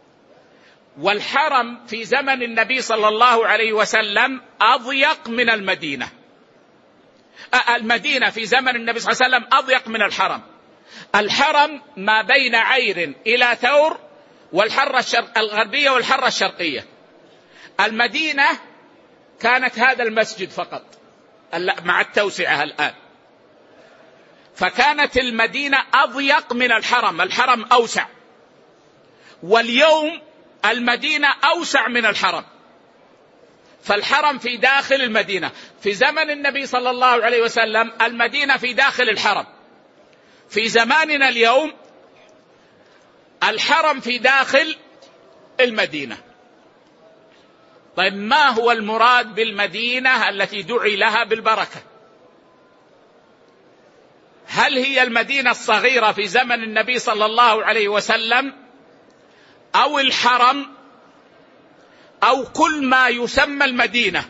والحرم في زمن النبي صلى الله عليه وسلم أضيق من المدينة. المدينة في زمن النبي صلى الله عليه وسلم أضيق من الحرم. الحرم ما بين عير إلى ثور والحرة الشرق الغربية والحرة الشرقية. المدينة كانت هذا المسجد فقط مع التوسعة الآن، فكانت المدينة أضيق من الحرم، الحرم أوسع. واليوم المدينة أوسع من الحرم، فالحرم في داخل المدينة. في زمن النبي صلى الله عليه وسلم المدينة في داخل الحرم. في زماننا اليوم الحرم في داخل المدينة. طيب ما هو المراد بالمدينة التي دعي لها بالبركة؟ هل هي المدينة الصغيرة في زمن النبي صلى الله عليه وسلم، أو الحرم، أو كل ما يسمى المدينة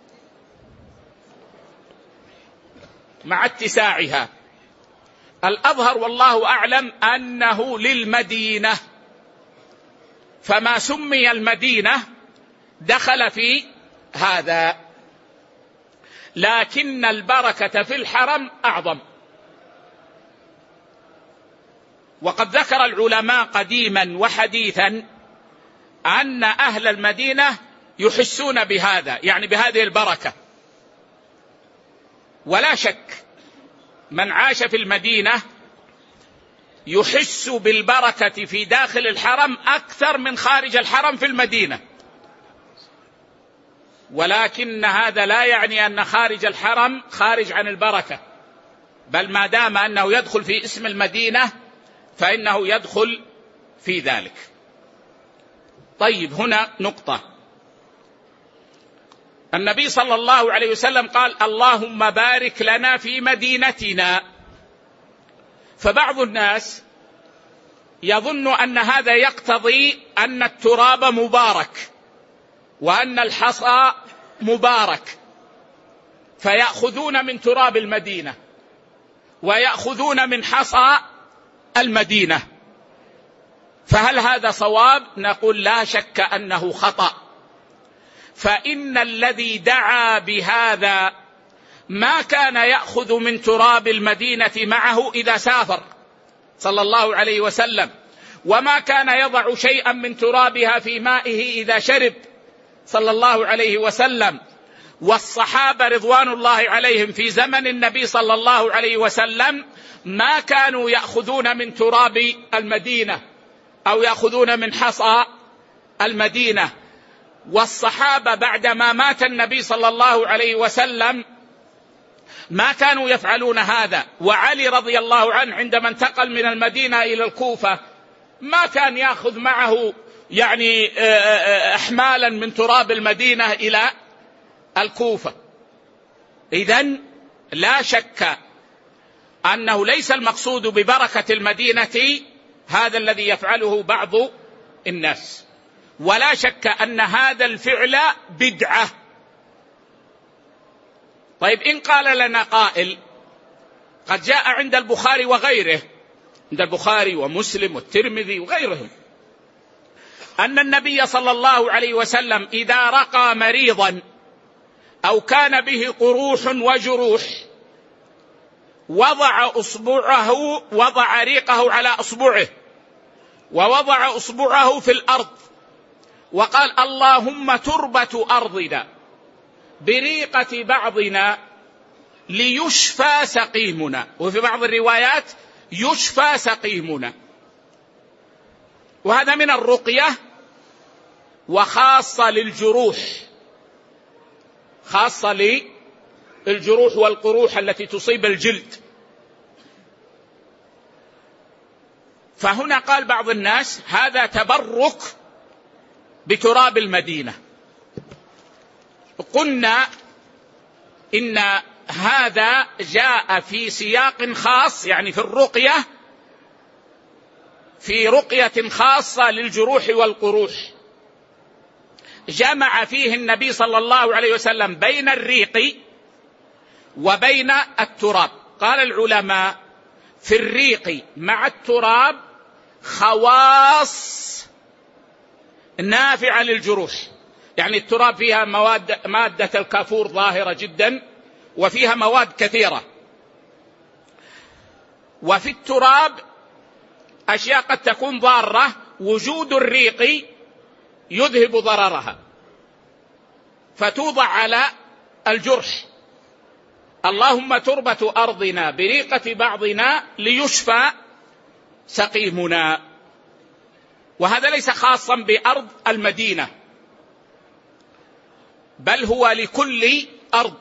مع اتساعها؟ الأظهر والله أعلم أنه للمدينة، فما سمي المدينة دخل في هذا، لكن البركة في الحرم أعظم. وقد ذكر العلماء قديما وحديثا أن أهل المدينة يحسون بهذا، يعني بهذه البركة. ولا شك من عاش في المدينة يحس بالبركة في داخل الحرم أكثر من خارج الحرم في المدينة. ولكن هذا لا يعني أن خارج الحرم خارج عن البركة، بل ما دام أنه يدخل في اسم المدينة فإنه يدخل في ذلك. طيب هنا نقطة. النبي صلى الله عليه وسلم قال اللهم بارك لنا في مدينتنا. فبعض الناس يظن أن هذا يقتضي أن التراب مبارك وأن الحصى مبارك، فيأخذون من تراب المدينة ويأخذون من حصى المدينة. فهل هذا صواب؟ نقول لا شك أنه خطأ. فإن الذي دعا بهذا ما كان يأخذ من تراب المدينة معه إذا سافر صلى الله عليه وسلم، وما كان يضع شيئا من ترابها في مائه إذا شرب صلى الله عليه وسلم. والصحابة رضوان الله عليهم في زمن النبي صلى الله عليه وسلم ما كانوا يأخذون من تراب المدينة أو يأخذون من حصى المدينة. والصحابة بعدما مات النبي صلى الله عليه وسلم ما كانوا يفعلون هذا. وعلي رضي الله عنه عندما انتقل من المدينة إلى الكوفة ما كان يأخذ معه يعني أحمالا من تراب المدينة إلى الكوفة. إذن لا شك أنه ليس المقصود ببركة المدينة هذا الذي يفعله بعض الناس، ولا شك أن هذا الفعل بدعة. طيب إن قال لنا قائل قد جاء عند البخاري وغيره، عند البخاري ومسلم والترمذي وغيرهم، أن النبي صلى الله عليه وسلم إذا رقى مريضا أو كان به قروح وجروح وضع أصبعه وضع ريقه على أصبعه ووضع أصبعه في الأرض وقال اللهم تربة أرضنا بريقة بعضنا ليشفى سقيمنا، وفي بعض الروايات يشفى سقيمنا. وهذا من الرقية وخاصة للجروح، خاصة للجروح والقروح التي تصيب الجلد. فهنا قال بعض الناس هذا تبرك بتراب المدينة. قلنا إن هذا جاء في سياق خاص، يعني في الرقية، في رقية خاصة للجروح والقروح، جمع فيه النبي صلى الله عليه وسلم بين الريق وبين التراب. قال العلماء في الريق مع التراب خواص نافعة للجروح. يعني التراب فيها مواد مادة الكافور ظاهرة جدا، وفيها مواد كثيرة، وفي التراب أشياء قد تكون ضارة، وجود الريق يذهب ضررها فتوضع على الجرح. اللهم تربة أرضنا بريقة بعضنا ليشفى سقيمنا. وهذا ليس خاصا بأرض المدينة، بل هو لكل أرض.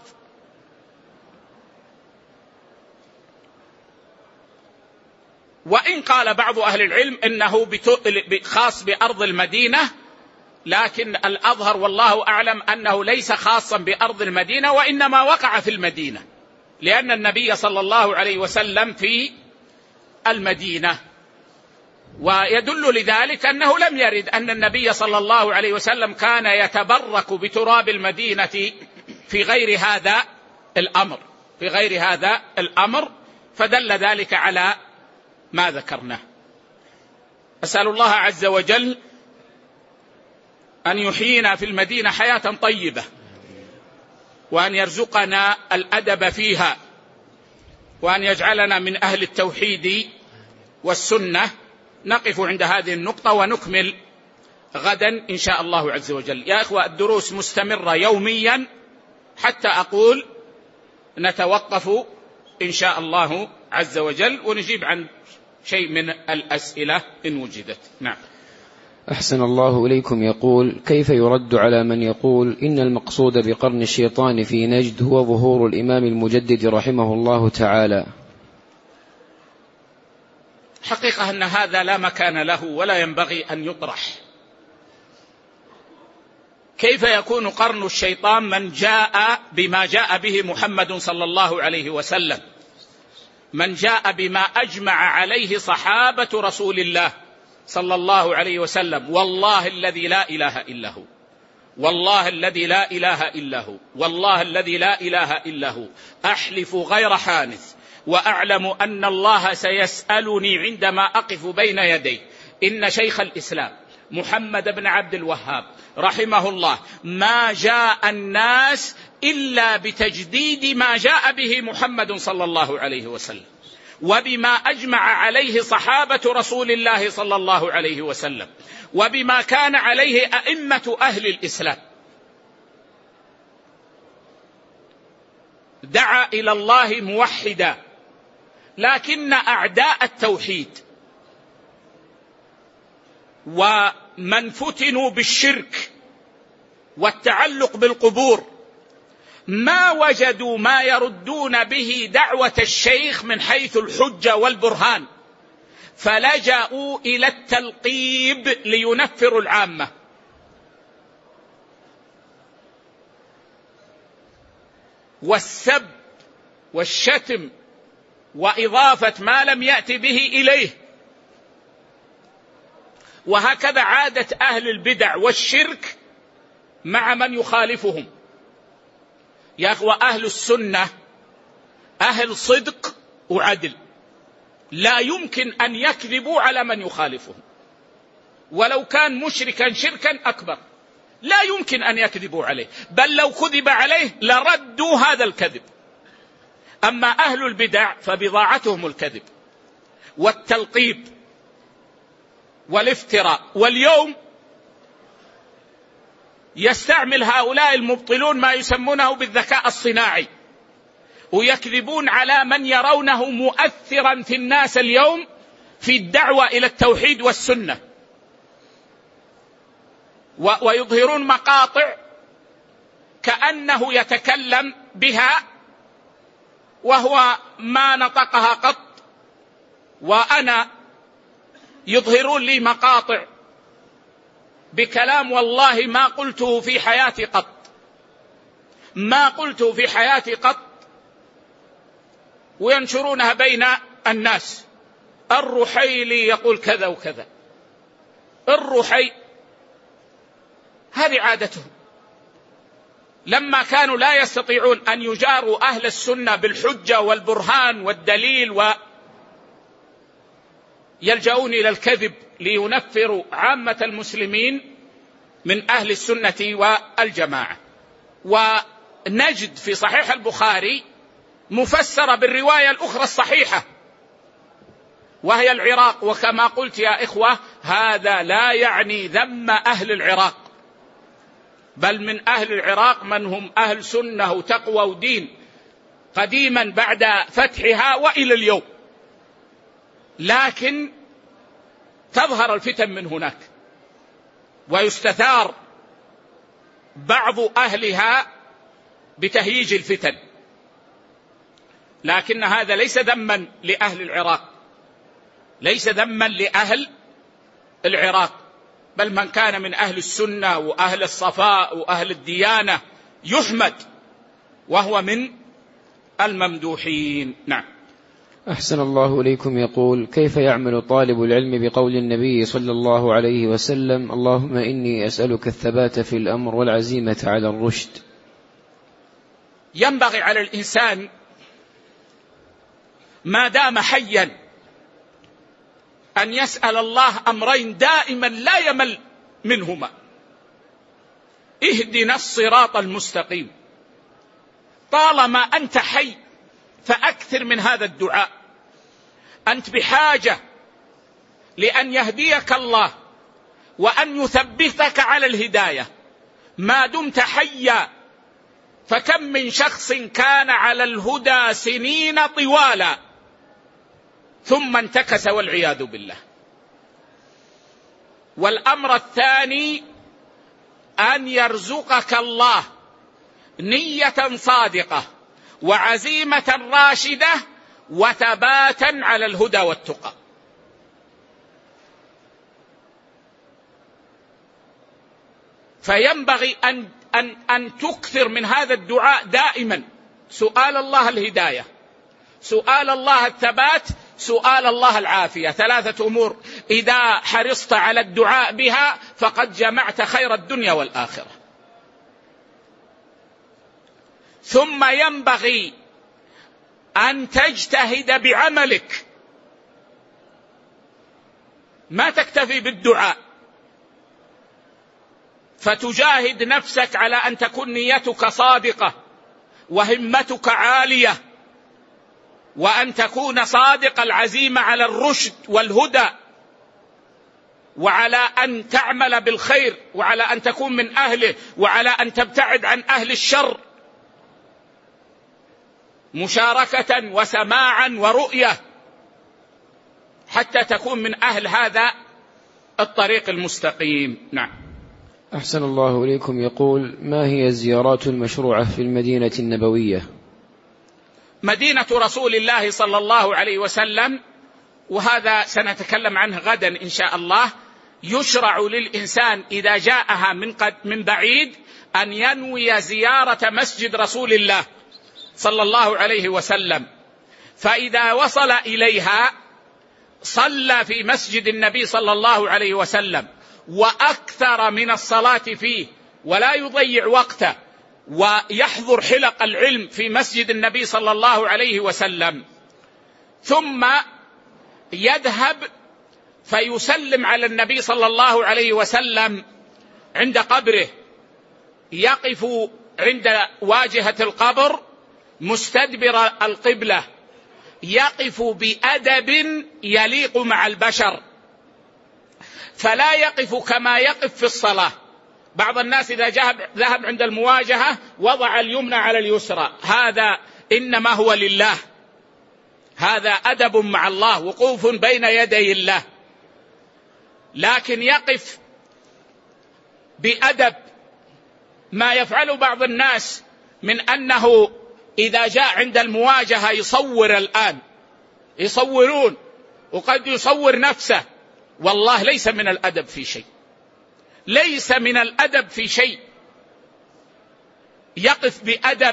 وإن قال بعض أهل العلم إنه خاص بأرض المدينة، لكن الأظهر والله أعلم أنه ليس خاصا بأرض المدينة، وإنما وقع في المدينة، لأن النبي صلى الله عليه وسلم في المدينة. ويدل لذلك أنه لم يرد أن النبي صلى الله عليه وسلم كان يتبرك بتراب المدينة في غير هذا الأمر في غير هذا الأمر فدل ذلك على ما ذكرناه. أسأل الله عز وجل أن يحيينا في المدينة حياة طيبة، وأن يرزقنا الأدب فيها، وأن يجعلنا من أهل التوحيد والسنة. نقف عند هذه النقطة ونكمل غدا إن شاء الله عز وجل. يا إخوة، الدروس مستمرة يوميا حتى أقول نتوقف إن شاء الله عز وجل، ونجيب عن شيء من الأسئلة إن وجدت. نعم. أحسن الله إليكم. يقول: كيف يرد على من يقول إن المقصود بقرن الشيطان في نجد هو ظهور الإمام المجدد رحمه الله تعالى؟ حقيقة أن هذا لا مكان له ولا ينبغي أن يطرح. كيف يكون قرن الشيطان من جاء بما جاء به محمد صلى الله عليه وسلم، من جاء بما أجمع عليه صحابة رسول الله صلى الله عليه وسلم؟ والله الذي لا إله إلا هو، والله الذي لا إله إلا هو، والله الذي لا إله إلا هو، أحلف غير حانث، وأعلم أن الله سيسألني عندما أقف بين يديه. إن شيخ الإسلام محمد بن عبد الوهاب رحمه الله ما جاء الناس إلا بتجديد ما جاء به محمد صلى الله عليه وسلم، وبما أجمع عليه صحابة رسول الله صلى الله عليه وسلم، وبما كان عليه أئمة أهل الإسلام. دعا إلى الله موحدا، لكن أعداء التوحيد ومن فتنوا بالشرك والتعلق بالقبور ما وجدوا ما يردون به دعوة الشيخ من حيث الحجة والبرهان، فلجأوا إلى التلقيب لينفروا العامة. والسب والشتم وإضافة ما لم يأت به إليه. وهكذا عادة أهل البدع والشرك مع من يخالفهم. يا أخوة، أهل السنة أهل صدق وعدل، لا يمكن أن يكذبوا على من يخالفهم، ولو كان مشركا شركا أكبر لا يمكن أن يكذبوا عليه، بل لو كذب عليه لردوا هذا الكذب. أما أهل البدع فبضاعتهم الكذب والتلقيب والافتراء. واليوم يستعمل هؤلاء المبطلون ما يسمونه بالذكاء الصناعي، ويكذبون على من يرونه مؤثرا في الناس اليوم في الدعوة إلى التوحيد والسنة، ويظهرون مقاطع كأنه يتكلم بها وهو ما نطقها قط، وأنا يظهرون لي مقاطع بكلام والله ما قلته في حياتي قط، ما قلته في حياتي قط، وينشرونها بين الناس. الرحيلي يقول كذا وكذا، الرحي هذه عادتهم. لما كانوا لا يستطيعون أن يجاروا أهل السنة بالحجة والبرهان والدليل يلجؤون إلى الكذب لينفروا عامة المسلمين من أهل السنة والجماعة. ونجد في صحيح البخاري مفسرة بالرواية الأخرى الصحيحة وهي العراق، وكما قلت يا إخوة هذا لا يعني ذم أهل العراق، بل من أهل العراق من هم أهل سنة وتقوى ودين قديما بعد فتحها وإلى اليوم، لكن تظهر الفتن من هناك ويستثار بعض أهلها بتهييج الفتن، لكن هذا ليس ذما لأهل العراق، ليس ذما لأهل العراق، بل من كان من أهل السنة وأهل الصفاء وأهل الديانة يحمد وهو من الممدوحين. نعم. أحسن الله إليكم. يقول: كيف يعمل طالب العلم بقول النبي صلى الله عليه وسلم: اللهم إني أسألك الثبات في الأمر والعزيمة على الرشد؟ ينبغي على الإنسان ما دام حيا أن يسأل الله أمرين دائما لا يمل منهما: اهدنا الصراط المستقيم. طالما أنت حي فأكثر من هذا الدعاء، أنت بحاجة لأن يهديك الله وأن يثبتك على الهداية ما دمت حيا. فكم من شخص كان على الهدى سنين طوالا ثم انتكس والعياذ بالله. والأمر الثاني أن يرزقك الله نية صادقة وعزيمة راشدة وثباتا على الهدى والتقى. فينبغي أن, أن, أن تكثر من هذا الدعاء دائما، سؤال الله الهداية، سؤال الله الثبات، سؤال الله العافية. ثلاثة أمور إذا حرصت على الدعاء بها فقد جمعت خير الدنيا والآخرة. ثم ينبغي أن تجتهد بعملك، ما تكتفي بالدعاء، فتجاهد نفسك على أن تكون نيتك صادقة وهمتك عالية، وأن تكون صادق العزيمة على الرشد والهدى، وعلى أن تعمل بالخير، وعلى أن تكون من أهله، وعلى أن تبتعد عن أهل الشر مشاركة وسماعا ورؤية، حتى تكون من أهل هذا الطريق المستقيم. نعم. أحسن الله إليكم. يقول: ما هي الزيارات المشروعة في المدينة النبوية؟ مدينة رسول الله صلى الله عليه وسلم، وهذا سنتكلم عنه غدا إن شاء الله، يشرع للإنسان إذا جاءها من, قد من بعيد أن ينوي زيارة مسجد رسول الله صلى الله عليه وسلم، فإذا وصل إليها صلى في مسجد النبي صلى الله عليه وسلم وأكثر من الصلاة فيه ولا يضيع وقته، ويحضر حلق العلم في مسجد النبي صلى الله عليه وسلم، ثم يذهب فيسلم على النبي صلى الله عليه وسلم عند قبره، يقف عند واجهة القبر مستدبر القبلة، يقف بأدب يليق مع البشر، فلا يقف كما يقف في الصلاة. بعض الناس إذا ذهب عند المواجهة وضع اليمنى على اليسرى، هذا إنما هو لله، هذا أدب مع الله، وقوف بين يدي الله، لكن يقف بأدب. ما يفعل بعض الناس من أنه إذا جاء عند المواجهة يصور الآن، يصورون وقد يصور نفسه، والله ليس من الأدب في شيء، ليس من الأدب في شيء. يقف بأدب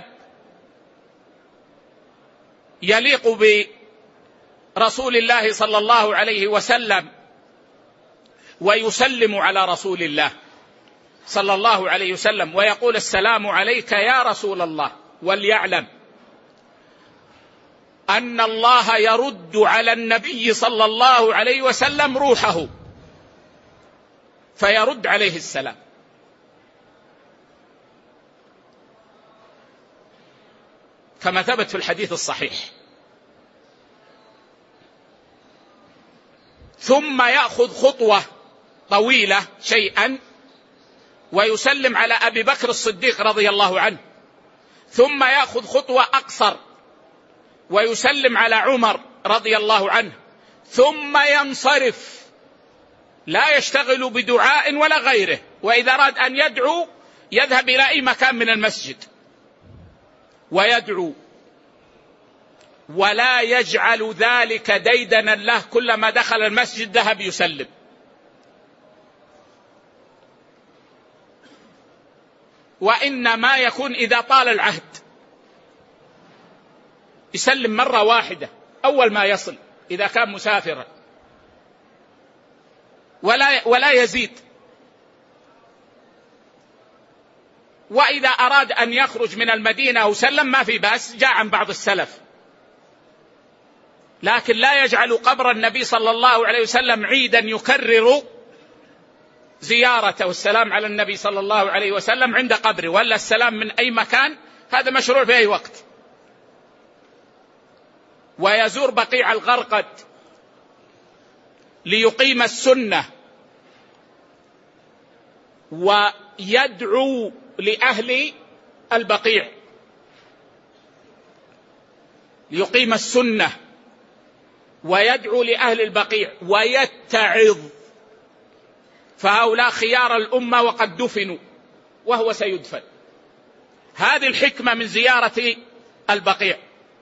يليق برسول الله صلى الله عليه وسلم ويسلم على رسول الله صلى الله عليه وسلم ويقول: السلام عليك يا رسول الله. وليعلم أن الله يرد على النبي صلى الله عليه وسلم روحه فيرد عليه السلام. كما ثبت في الحديث الصحيح. ثم يأخذ خطوة طويلة شيئا ويسلم على أبي بكر الصديق رضي الله عنه، ثم يأخذ خطوة أقصر ويسلم على عمر رضي الله عنه، ثم ينصرف لا يشتغل بدعاء ولا غيره، وإذا أراد أن يدعو يذهب إلى أي مكان من المسجد ويدعو، ولا يجعل ذلك ديدنا له، كلما دخل المسجد ذهب يسلم. وإنما يكون إذا طال العهد يسلم مرة واحدة أول ما يصل إذا كان مسافرا، ولا ولا يزيد. وإذا أراد أن يخرج من المدينة وسلم ما في بأس، جاء عن بعض السلف، لكن لا يجعل قبر النبي صلى الله عليه وسلم عيدا يكرر زيارته والسلام على النبي صلى الله عليه وسلم عند قبره، ولا السلام من أي مكان، هذا مشروع في أي وقت. ويزور بقيع الغرقد ليقيم السنة ويدعو لأهل البقيع، ليقيم السنة ويدعو لأهل البقيع ويتعظ، فهؤلاء خيار الأمة وقد دفنوا وهو سيدفن. هذه الحكمة من زيارة البقيع،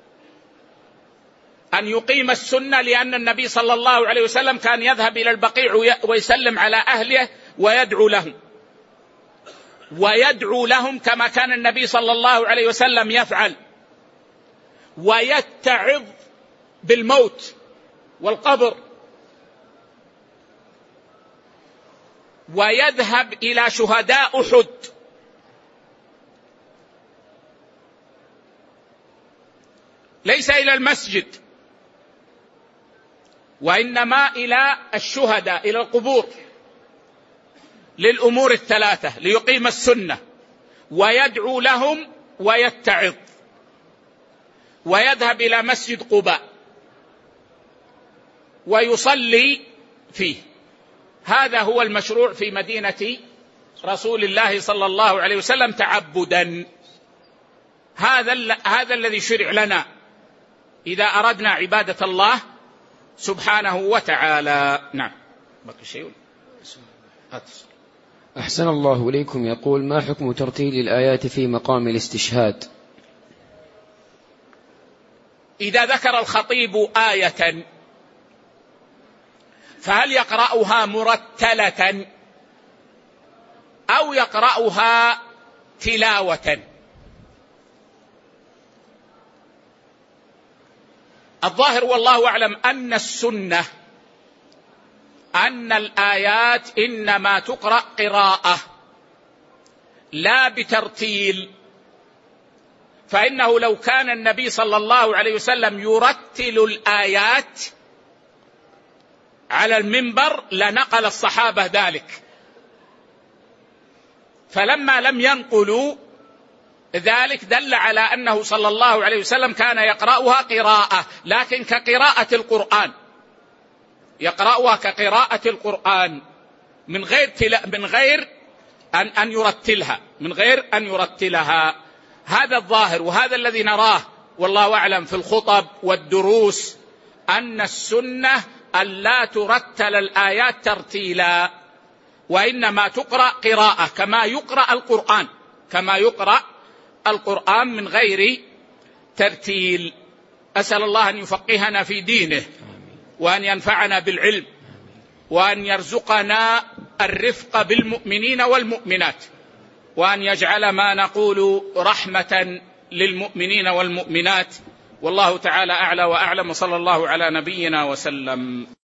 أن يقيم السنة، لأن النبي صلى الله عليه وسلم كان يذهب إلى البقيع ويسلم على أهله ويدعو لهم، ويدعو لهم كما كان النبي صلى الله عليه وسلم يفعل، ويتعظ بالموت والقبر، ويذهب إلى شهداء أحد ليس إلى المسجد، وإنما إلى الشهداء، إلى القبور، للأمور الثلاثة، ليقيم السنة ويدعو لهم ويتعظ، ويذهب إلى مسجد قباء ويصلي فيه. هذا هو المشروع في مدينة رسول الله صلى الله عليه وسلم تعبدا. هذا هذا الذي شرع لنا إذا أردنا عبادة الله سبحانه وتعالى. نعم. بقي شيء. أحسن الله إليكم. يقول: ما حكم ترتيل الآيات في مقام الاستشهاد؟ إذا ذكر الخطيب آية فهل يقرأها مرتلة أو يقرأها تلاوة؟ الظاهر والله أعلم أن السنة أن الآيات إنما تقرأ قراءة لا بترتيل، فإنه لو كان النبي صلى الله عليه وسلم يرتل الآيات على المنبر لنقل الصحابة ذلك، فلما لم ينقلوا ذلك دل على أنه صلى الله عليه وسلم كان يقرأها قراءة، لكن كقراءة القرآن، يقرأها كقراءة القرآن من غير من غير أن أن يرتلها، من غير أن يرتلها. هذا الظاهر، وهذا الذي نراه والله أعلم في الخطب والدروس، أن السنة أن لا ترتل الآيات ترتيلا، وإنما تقرأ قراءة كما يقرأ القرآن، كما يقرأ القرآن من غير ترتيل. أسأل الله أن يفقهنا في دينه، وأن ينفعنا بالعلم، وأن يرزقنا الرفق بالمؤمنين والمؤمنات، وأن يجعل ما نقول رحمة للمؤمنين والمؤمنات. والله تعالى أعلى وأعلم، صلى الله على نبينا وسلم.